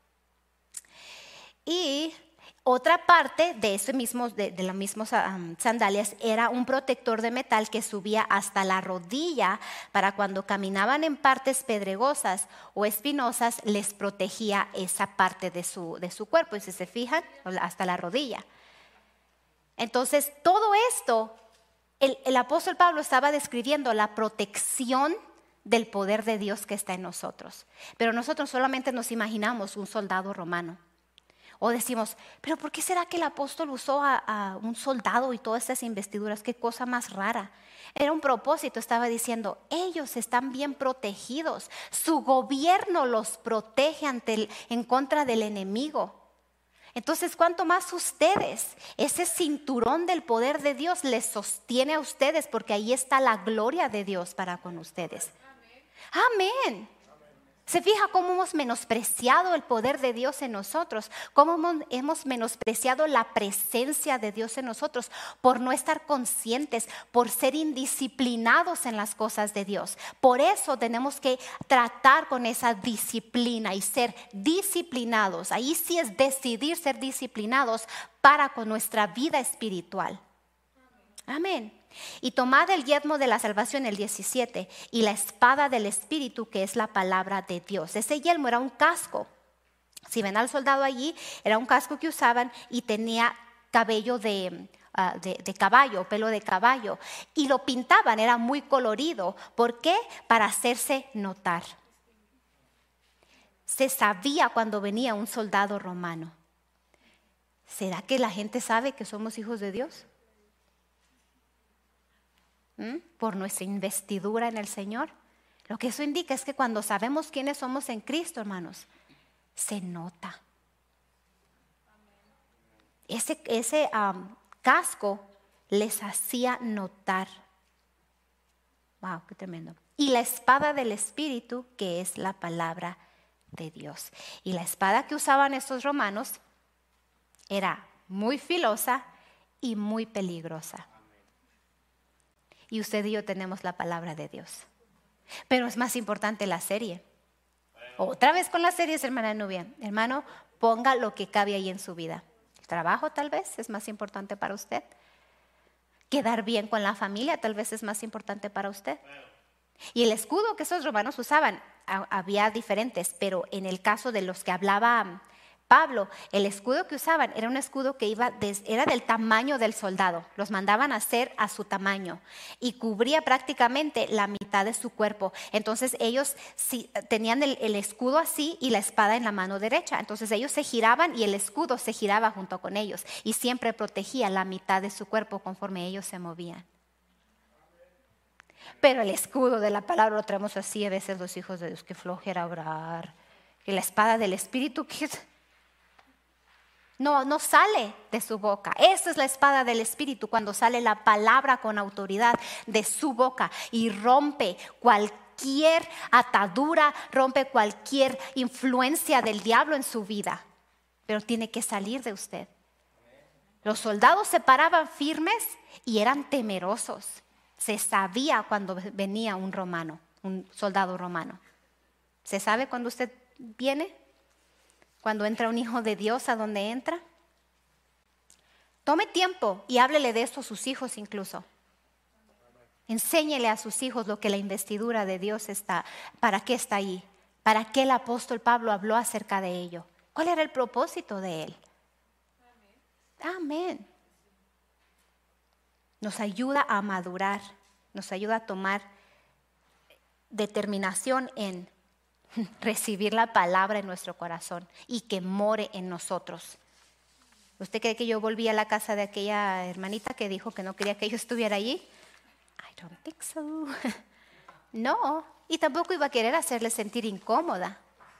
Y otra parte de, ese mismo, de, de las mismas um, sandalias era un protector de metal que subía hasta la rodilla para cuando caminaban en partes pedregosas o espinosas les protegía esa parte de su, de su cuerpo. Y si se fijan, hasta la rodilla. Entonces todo esto, el, el apóstol Pablo estaba describiendo la protección del poder de Dios que está en nosotros. Pero nosotros solamente nos imaginamos un soldado romano. O decimos, pero ¿por qué será que el apóstol usó a, a un soldado y todas esas investiduras? Qué cosa más rara. Era un propósito, estaba diciendo, ellos están bien protegidos. Su gobierno los protege ante el, en contra del enemigo. Entonces, ¿cuánto más ustedes? Ese cinturón del poder de Dios les sostiene a ustedes porque ahí está la gloria de Dios para con ustedes. Amén. Amén. ¿Se fija cómo hemos menospreciado el poder de Dios en nosotros? Cómo hemos menospreciado la presencia de Dios en nosotros por no estar conscientes, por ser indisciplinados en las cosas de Dios. Por eso tenemos que tratar con esa disciplina y ser disciplinados. Ahí sí es decidir ser disciplinados para con nuestra vida espiritual. Amén. Y tomad el yelmo de la salvación, el diecisiete, y la espada del Espíritu, que es la palabra de Dios. Ese yelmo era un casco. Si ven al soldado allí, era un casco que usaban y tenía cabello de, uh, de, de caballo, pelo de caballo. Y lo pintaban, era muy colorido. ¿Por qué? Para hacerse notar. Se sabía cuando venía un soldado romano. ¿Será que la gente sabe que somos hijos de Dios? ¿Mm? Por nuestra investidura en el Señor. Lo que eso indica es que cuando sabemos quiénes somos en Cristo, hermanos, se nota. Ese, ese um, casco les hacía notar. Wow, qué tremendo. Y la espada del Espíritu, que es la palabra de Dios. Y la espada que usaban estos romanos era muy filosa y muy peligrosa. Y usted y yo tenemos la palabra de Dios. Pero es más importante la serie. Otra vez con las series, hermana Nubia. Hermano, ponga lo que cabe ahí en su vida. El trabajo tal vez es más importante para usted. Quedar bien con la familia tal vez es más importante para usted. Y el escudo que esos romanos usaban, había diferentes, pero en el caso de los que hablaba Pablo, el escudo que usaban era un escudo que iba des, era del tamaño del soldado. Los mandaban a hacer a su tamaño y cubría prácticamente la mitad de su cuerpo. Entonces ellos sí, tenían el, el escudo así y la espada en la mano derecha. Entonces ellos se giraban y el escudo se giraba junto con ellos y siempre protegía la mitad de su cuerpo conforme ellos se movían. Pero el escudo de la palabra lo traemos así a veces los hijos de Dios, que flojera orar. Y la espada del Espíritu que no, no sale de su boca. Esa es la espada del Espíritu, cuando sale la palabra con autoridad de su boca y rompe cualquier atadura, rompe cualquier influencia del diablo en su vida. Pero tiene que salir de usted. Los soldados se paraban firmes y eran temerosos. Se sabía cuando venía un romano, un soldado romano. ¿Se sabe cuando usted viene? Cuando entra un hijo de Dios, ¿a dónde entra? Tome tiempo y háblele de eso a sus hijos incluso. Enséñele a sus hijos lo que la investidura de Dios está, para qué está ahí, para qué el apóstol Pablo habló acerca de ello. ¿Cuál era el propósito de él? Amén. Amén. Nos ayuda a madurar, nos ayuda a tomar determinación en recibir la palabra en nuestro corazón y que more en nosotros. ¿Usted cree que yo volví a la casa de aquella hermanita que dijo que no quería que yo estuviera allí? I don't think so. No, y tampoco iba a querer hacerle sentir incómoda.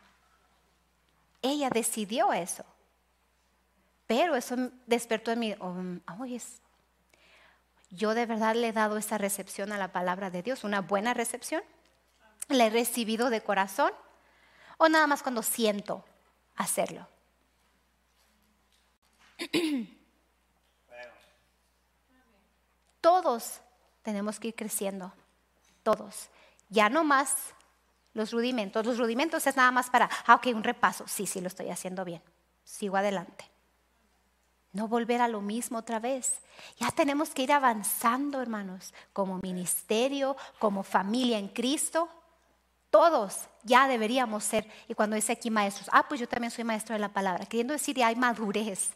Ella decidió eso. Pero eso despertó en mí, oh, oh, es, yo de verdad le he dado esa recepción a la palabra de Dios, una buena recepción. ¿La he recibido de corazón? ¿O nada más cuando siento hacerlo? Todos tenemos que ir creciendo, todos. Ya no más los rudimentos. Los rudimentos es nada más para, ah, ok, un repaso. Sí, sí, lo estoy haciendo bien. Sigo adelante. No volver a lo mismo otra vez. Ya tenemos que ir avanzando, hermanos, como ministerio, como familia en Cristo. Todos ya deberíamos ser, y cuando dice aquí maestros, ah, pues yo también soy maestro de la palabra, queriendo decir ya hay madurez.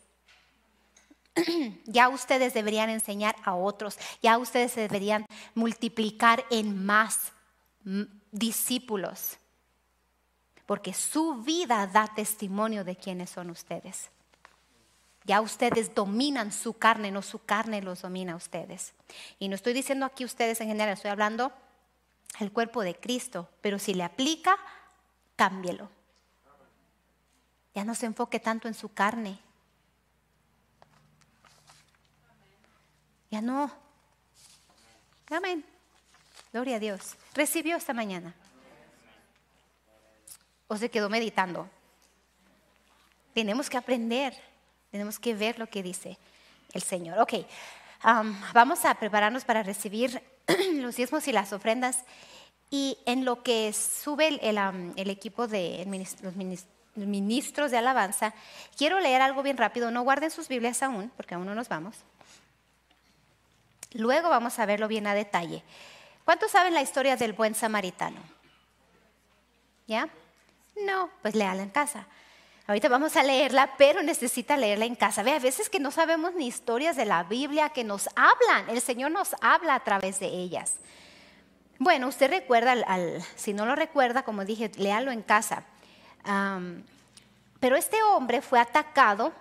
Ya ustedes deberían enseñar a otros, ya ustedes se deberían multiplicar en más m- discípulos, porque su vida da testimonio de quiénes son ustedes. Ya ustedes dominan su carne, no su carne los domina a ustedes. Y no estoy diciendo aquí ustedes en general, estoy hablando el cuerpo de Cristo, pero si le aplica, cámbielo. Ya no se enfoque tanto en su carne. Ya no. Amén. Gloria a Dios. ¿Recibió esta mañana? ¿O se quedó meditando? Tenemos que aprender, tenemos que ver lo que dice el Señor. Ok, um, vamos a prepararnos para recibir los diezmos y las ofrendas. Y en lo que sube el, el, um, el equipo de los ministros de alabanza, quiero leer algo bien rápido. No guarden sus Biblias aún, porque aún no nos vamos. Luego vamos a verlo bien a detalle. ¿Cuántos saben la historia del buen samaritano? ¿Ya? No, pues léala en casa. Ahorita vamos a leerla, pero necesita leerla en casa. Ve, a veces que no sabemos ni historias de la Biblia que nos hablan. El Señor nos habla a través de ellas. Bueno, usted recuerda, al, al, si no lo recuerda, como dije, léalo en casa. Um, pero este hombre fue atacado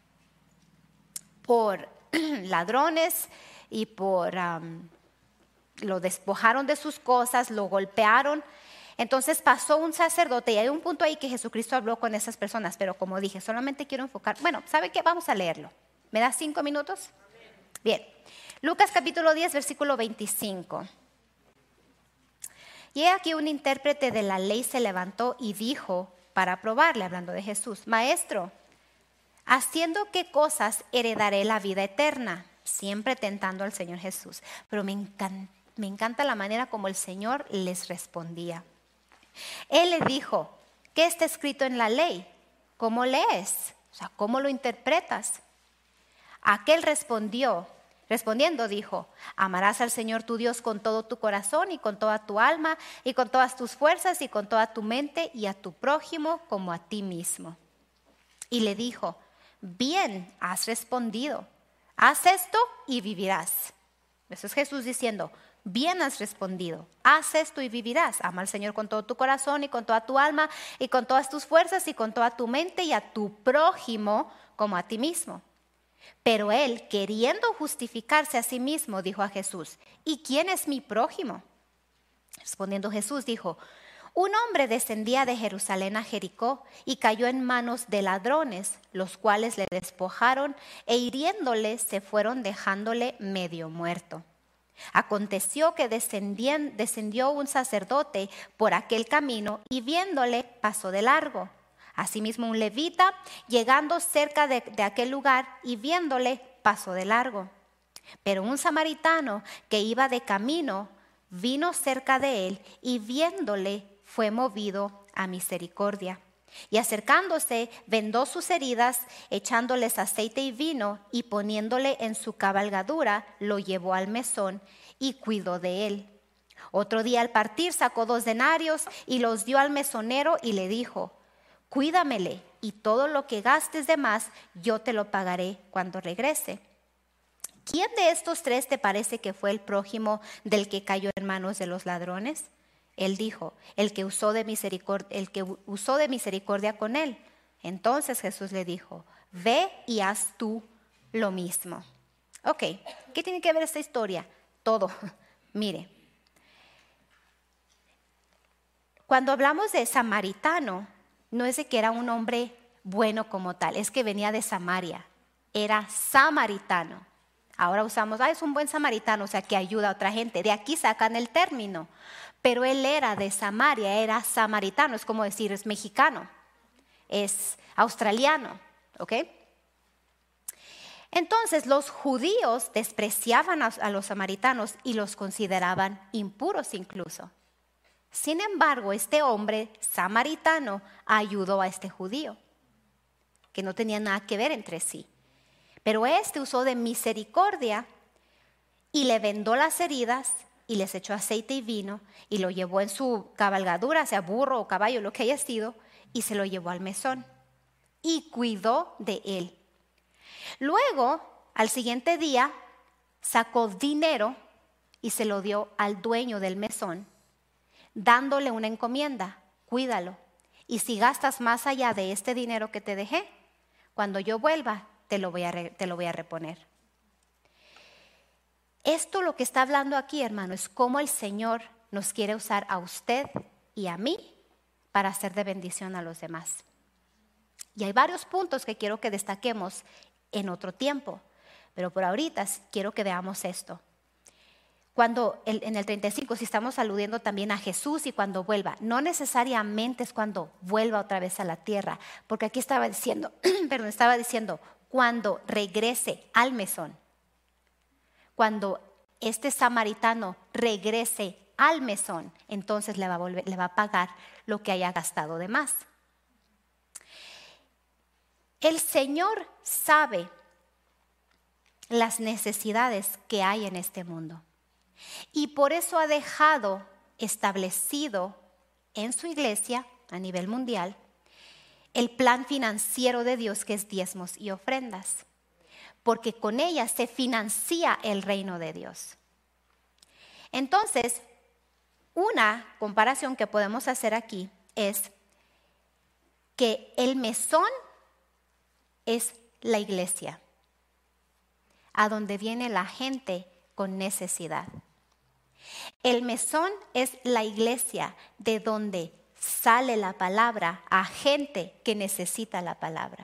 por ladrones y por um, lo despojaron de sus cosas, lo golpearon. Entonces pasó un sacerdote y hay un punto ahí que Jesucristo habló con esas personas, pero como dije, solamente quiero enfocar. Bueno, ¿sabe qué? Vamos a leerlo. ¿Me da cinco minutos? Bien. Lucas capítulo diez, versículo veinticinco. Y he aquí un intérprete de la ley se levantó y dijo, para probarle, hablando de Jesús, Maestro, ¿haciendo qué cosas heredaré la vida eterna? Siempre tentando al Señor Jesús. Pero me encanta, me encanta la manera como el Señor les respondía. Él le dijo, ¿qué está escrito en la ley? ¿Cómo lees? O sea, ¿cómo lo interpretas? Aquel respondió, respondiendo dijo, amarás al Señor tu Dios con todo tu corazón y con toda tu alma y con todas tus fuerzas y con toda tu mente y a tu prójimo como a ti mismo. y le dijo: bien has respondido, haz esto y vivirás. Eso es Jesús diciendo: bien has respondido, haz esto y vivirás. Ama al Señor con todo tu corazón y con toda tu alma y con todas tus fuerzas y con toda tu mente, y a tu prójimo como a ti mismo. Pero él, queriendo justificarse a sí mismo, dijo a Jesús: ¿y quién es mi prójimo? Respondiendo Jesús dijo: un hombre descendía de Jerusalén a Jericó y cayó en manos de ladrones, los cuales le despojaron e hiriéndole se fueron dejándole medio muerto. Aconteció que descendió un sacerdote por aquel camino y viéndole pasó de largo. Asimismo un levita, llegando cerca de, de aquel lugar y viéndole pasó de largo. Pero un samaritano que iba de camino vino cerca de él y viéndole fue movido a misericordia. Y acercándose, vendó sus heridas, echándoles aceite y vino, y poniéndole en su cabalgadura, lo llevó al mesón y cuidó de él. Otro día al partir sacó dos denarios y los dio al mesonero y le dijo: cuídamele, y todo lo que gastes de más yo te lo pagaré cuando regrese. ¿Quién de estos tres te parece que fue el prójimo del que cayó en manos de los ladrones? Él dijo: el que usó de misericordia, el que usó de misericordia con él. Entonces Jesús le dijo: ve y haz tú lo mismo. Ok, ¿qué tiene que ver esta historia? Todo. Mire, cuando hablamos de samaritano, no es de que era un hombre bueno como tal, es que venía de Samaria, era samaritano. Ahora usamos, ah, es un buen samaritano, o sea, que ayuda a otra gente. De aquí sacan el término. Pero él era de Samaria, era samaritano, es como decir, es mexicano, es australiano, ¿ok? Entonces los judíos despreciaban a, a los samaritanos y los consideraban impuros incluso. Sin embargo, este hombre samaritano ayudó a este judío, que no tenía nada que ver entre sí. Pero este usó de misericordia y le vendó las heridas y les echó aceite y vino y lo llevó en su cabalgadura, sea burro o caballo, lo que haya sido, y se lo llevó al mesón y cuidó de él. Luego, al siguiente día, sacó dinero y se lo dio al dueño del mesón, dándole una encomienda: cuídalo, y si gastas más allá de este dinero que te dejé, cuando yo vuelva te lo voy a, re, te lo voy a reponer. Esto lo que está hablando aquí, hermano, es cómo el Señor nos quiere usar a usted y a mí para hacer de bendición a los demás. Y hay varios puntos que quiero que destaquemos en otro tiempo, pero por ahorita quiero que veamos esto. Cuando el, en el treinta y cinco, si estamos aludiendo también a Jesús y cuando vuelva, no necesariamente es cuando vuelva otra vez a la tierra, porque aquí estaba diciendo, perdón, estaba diciendo cuando regrese al mesón. Cuando este samaritano regrese al mesón, entonces le va a volver, le va a pagar lo que haya gastado de más. El Señor sabe las necesidades que hay en este mundo y por eso ha dejado establecido en su iglesia a nivel mundial el plan financiero de Dios, que es diezmos y ofrendas, porque con ella se financia el reino de Dios. Entonces, una comparación que podemos hacer aquí es que el mesón es la iglesia, a donde viene la gente con necesidad. El mesón es la iglesia de donde sale la palabra a gente que necesita la palabra.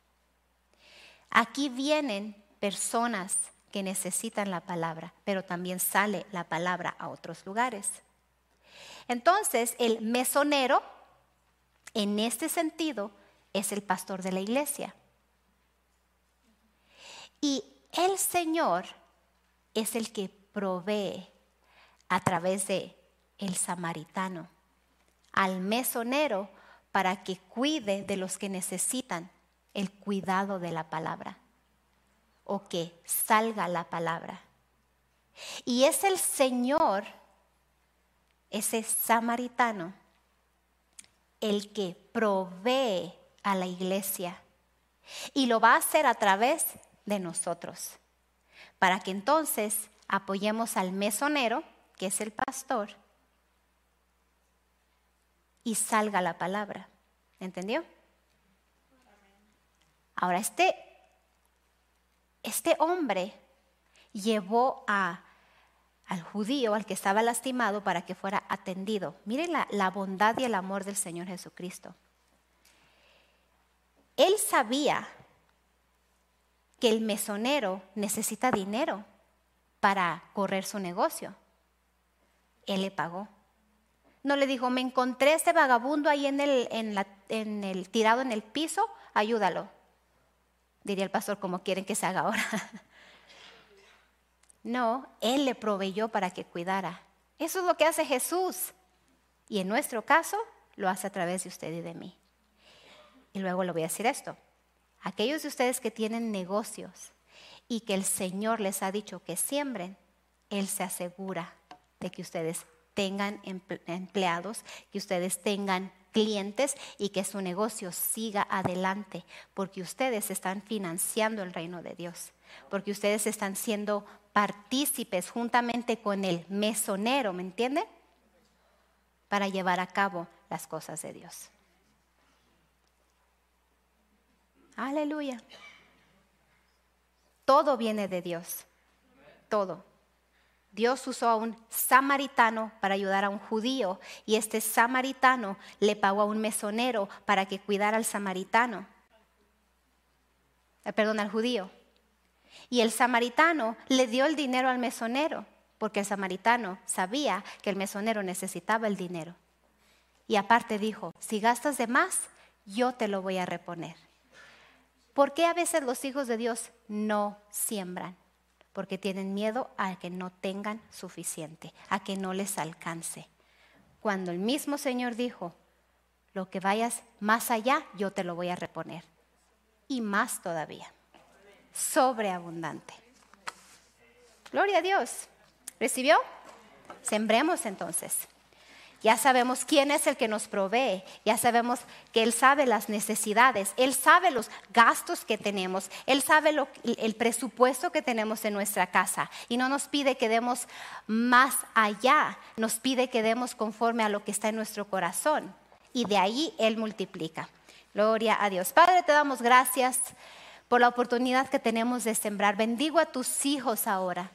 Aquí vienen personas que necesitan la palabra, pero también sale la palabra a otros lugares. Entonces, el mesonero, en este sentido, es el pastor de la iglesia. Y el Señor es el que provee a través de el samaritano al mesonero para que cuide de los que necesitan el cuidado de la palabra o que salga la palabra. Y es el Señor, ese samaritano, el que provee a la iglesia Y lo va a hacer a través de nosotros, para que entonces apoyemos al mesonero, que es el pastor, y salga la palabra. ¿Entendió? Ahora, este, este hombre llevó a, al judío, al que estaba lastimado, para que fuera atendido. Miren la, la bondad y el amor del Señor Jesucristo. Él sabía que el mesonero necesita dinero para correr su negocio. Él le pagó. No le dijo, me encontré este vagabundo ahí en el, en la, en el tirado en el piso, ayúdalo. Diría el pastor, como quieren que se haga ahora. No, Él le proveyó para que cuidara. Eso es lo que hace Jesús. Y en nuestro caso, lo hace a través de usted y de mí. Y luego le voy a decir esto. Aquellos de ustedes que tienen negocios y que el Señor les ha dicho que siembren, Él se asegura de que ustedes tengan empleados, que ustedes tengan clientes y que su negocio siga adelante, porque ustedes están financiando el reino de Dios, porque ustedes están siendo partícipes juntamente con el mesonero, ¿me entiende? Para llevar a cabo las cosas de Dios. Aleluya. Todo viene de Dios, todo. Dios usó a un samaritano para ayudar a un judío y este samaritano le pagó a un mesonero para que cuidara al samaritano, eh, perdón, al judío. Y el samaritano le dio el dinero al mesonero porque el samaritano sabía que el mesonero necesitaba el dinero. Y aparte dijo, si gastas de más, yo te lo voy a reponer. ¿Por qué a veces los hijos de Dios no siembran? Porque tienen miedo a que no tengan suficiente, a que no les alcance. Cuando el mismo Señor dijo, lo que vayas más allá, yo te lo voy a reponer. Y más todavía, sobreabundante. Gloria a Dios. ¿Recibió? Sembremos entonces. Ya sabemos quién es el que nos provee, ya sabemos que Él sabe las necesidades, Él sabe los gastos que tenemos, Él sabe lo, el presupuesto que tenemos en nuestra casa y no nos pide que demos más allá, nos pide que demos conforme a lo que está en nuestro corazón y de ahí Él multiplica. Gloria a Dios. Padre, te damos gracias por la oportunidad que tenemos de sembrar. Bendigo a tus hijos ahora.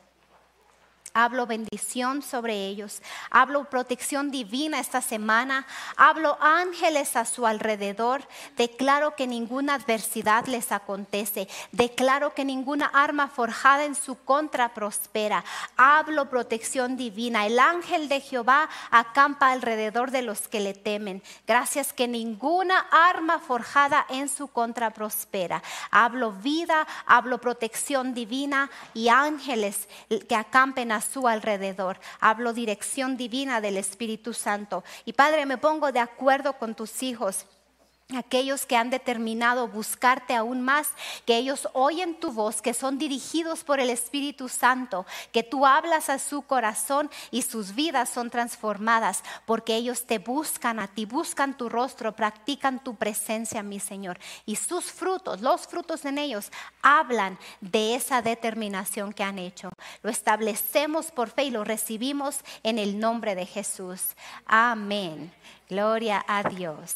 Hablo bendición sobre ellos, hablo protección divina esta semana, hablo ángeles a su alrededor, declaro que ninguna adversidad les acontece, declaro que ninguna arma forjada en su contra prospera, hablo protección divina, el ángel de Jehová acampa alrededor de los que le temen, gracias que ninguna arma forjada en su contra prospera, hablo vida, hablo protección divina y ángeles que acampen a su alrededor. Hablo dirección divina del Espíritu Santo. Y Padre, me pongo de acuerdo con tus hijos, aquellos que han determinado buscarte aún más, que ellos oyen tu voz, que son dirigidos por el Espíritu Santo, que tú hablas a su corazón y sus vidas son transformadas, porque ellos te buscan a ti, buscan tu rostro, practican tu presencia, mi Señor. Y sus frutos, los frutos en ellos, hablan de esa determinación que han hecho. Lo establecemos por fe y lo recibimos en el nombre de Jesús. Amén. Gloria a Dios.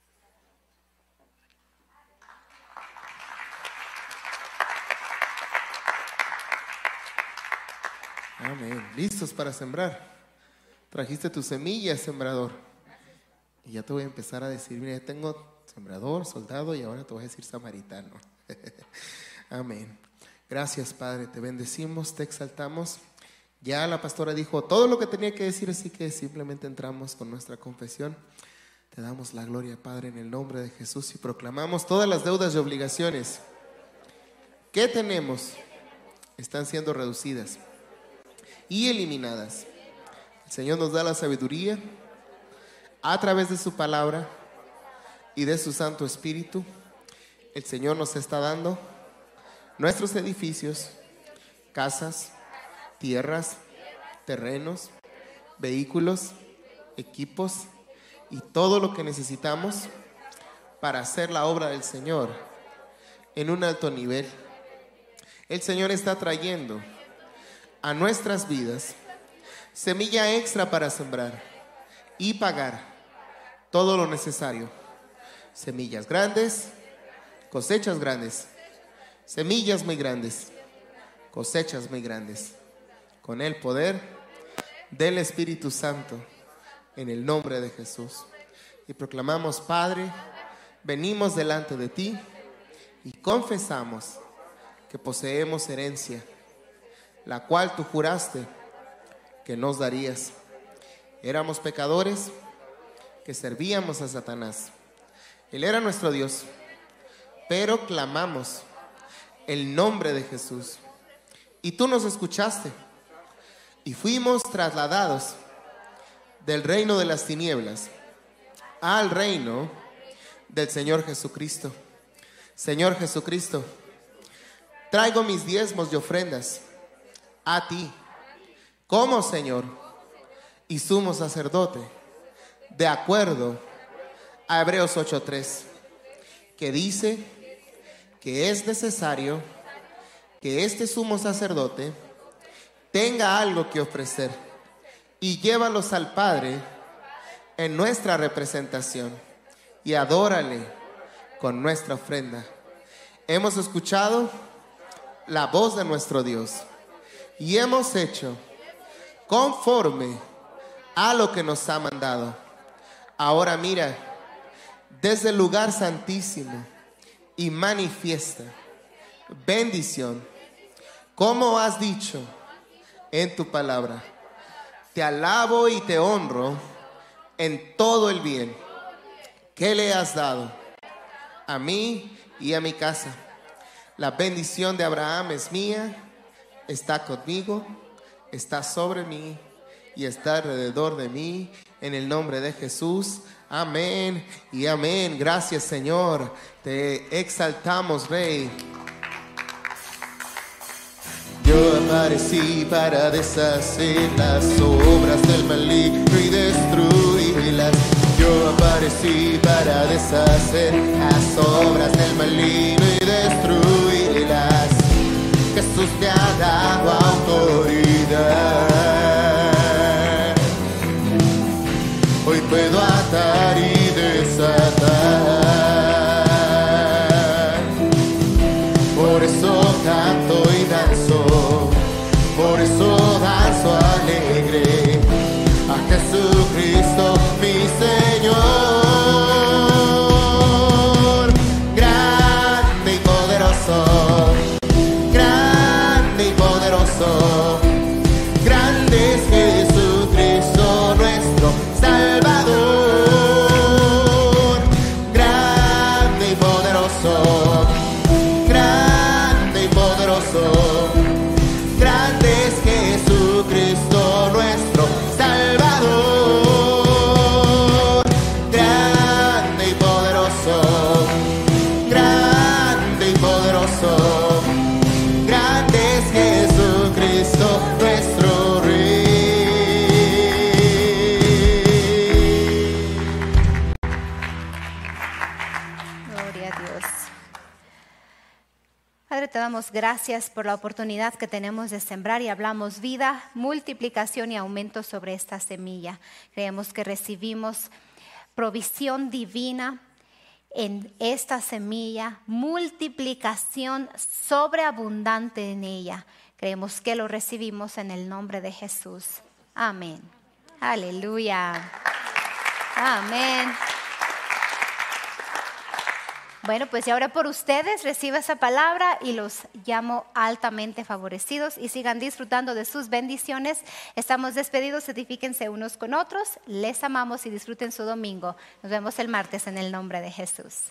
Amén. ¿Listos para sembrar? Trajiste tu semilla, sembrador. Y ya te voy a empezar a decir, mira, ya tengo sembrador, soldado y ahora te voy a decir samaritano. Amén. Gracias, Padre. Te bendecimos, te exaltamos. Ya la pastora dijo todo lo que tenía que decir, así que simplemente entramos con nuestra confesión. Te damos la gloria, Padre, en el nombre de Jesús y proclamamos todas las deudas y obligaciones que tenemos están siendo reducidas y eliminadas. El Señor nos da la sabiduría a través de su palabra y de su Santo Espíritu. El Señor nos está dando nuestros edificios, casas, tierras, terrenos, vehículos, equipos y todo lo que necesitamos para hacer la obra del Señor en un alto nivel. El Señor está trayendo a nuestras vidas semilla extra para sembrar y pagar todo lo necesario. Semillas grandes, cosechas grandes. Semillas muy grandes, cosechas muy grandes. Con el poder del Espíritu Santo, en el nombre de Jesús. Y proclamamos, Padre, venimos delante de ti y confesamos que poseemos herencia, la cual tú juraste que nos darías. Éramos pecadores que servíamos a Satanás. Él era nuestro Dios, pero clamamos el nombre de Jesús. Y tú nos escuchaste y fuimos trasladados del reino de las tinieblas al reino del Señor Jesucristo. Señor Jesucristo, traigo mis diezmos y ofrendas a ti como Señor y sumo sacerdote, de acuerdo a Hebreos ocho tres, que dice que es necesario que este sumo sacerdote tenga algo que ofrecer y llévalos al Padre en nuestra representación y adórale con nuestra ofrenda. Hemos escuchado la voz de nuestro Dios y hemos hecho conforme a lo que nos ha mandado. Ahora mira desde el lugar santísimo y manifiesta bendición, como has dicho en tu palabra. Te alabo y te honro en todo el bien que le has dado a mí y a mi casa. La bendición de Abraham es mía, está conmigo, está sobre mí y está alrededor de mí, en el nombre de Jesús. Amén y amén. Gracias, Señor. Te exaltamos, Rey. Yo aparecí para deshacer las obras del maligno y destruirlas. Yo aparecí para deshacer las obras del maligno y destruirlas. Jesús te ha dado autoridad. Hoy puedo atar y desatar. Por eso canto y danzo, por eso danzo alegre a Jesucristo mi Señor. Grande y poderoso, grande y poderoso, grande es Jesucristo nuestro Salvador. Grande y poderoso, grande y poderoso, grande es Jesucristo nuestro Salvador. Grande y poderoso, grande y poderoso, grande es Jesucristo nuestro Rey. Gloria a Dios. Padre, te damos gracias por la oportunidad que tenemos de sembrar y hablamos vida, multiplicación y aumento sobre esta semilla. Creemos que recibimos provisión divina en esta semilla, multiplicación sobreabundante en ella. Creemos que lo recibimos en el nombre de Jesús. Amén. Aleluya. Amén. Bueno, pues y ahora por ustedes reciba esa palabra y los llamo altamente favorecidos y sigan disfrutando de sus bendiciones. Estamos despedidos, edifíquense unos con otros, les amamos y disfruten su domingo. Nos vemos el martes en el nombre de Jesús.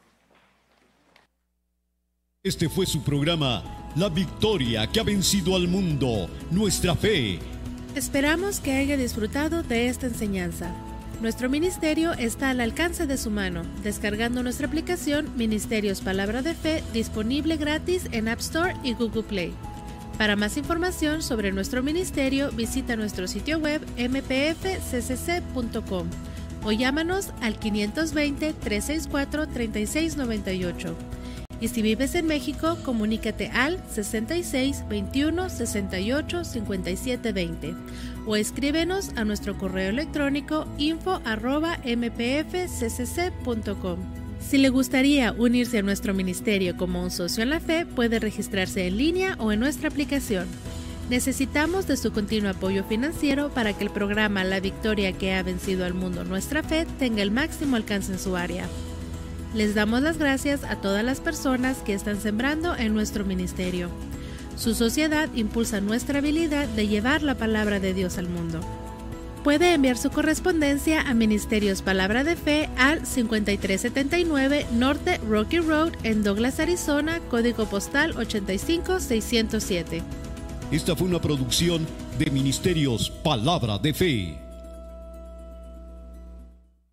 Este fue su programa, La Victoria que ha vencido al mundo, nuestra fe. Esperamos que haya disfrutado de esta enseñanza. Nuestro ministerio está al alcance de su mano, descargando nuestra aplicación Ministerios Palabra de Fe, disponible gratis en App Store y Google Play. Para más información sobre nuestro ministerio, visita nuestro sitio web m p f c c c punto com o llámanos al quinientos veinte, trescientos sesenta y cuatro, treinta y seis noventa y ocho. Y si vives en México, comunícate al sesenta y seis, veintiuno, sesenta y ocho, cincuenta y siete, veinte o escríbenos a nuestro correo electrónico info arroba m p f c c c punto com. Si le gustaría unirse a nuestro ministerio como un socio en la fe, puede registrarse en línea o en nuestra aplicación. Necesitamos de su continuo apoyo financiero para que el programa La Victoria que ha vencido al mundo, nuestra fe, tenga el máximo alcance en su área. Les damos las gracias a todas las personas que están sembrando en nuestro ministerio. Su sociedad impulsa nuestra habilidad de llevar la palabra de Dios al mundo. Puede enviar su correspondencia a Ministerios Palabra de Fe al cincuenta y tres setenta y nueve Norte Rocky Road en Douglas, Arizona, código postal ochenta y cinco seiscientos siete. Esta fue una producción de Ministerios Palabra de Fe.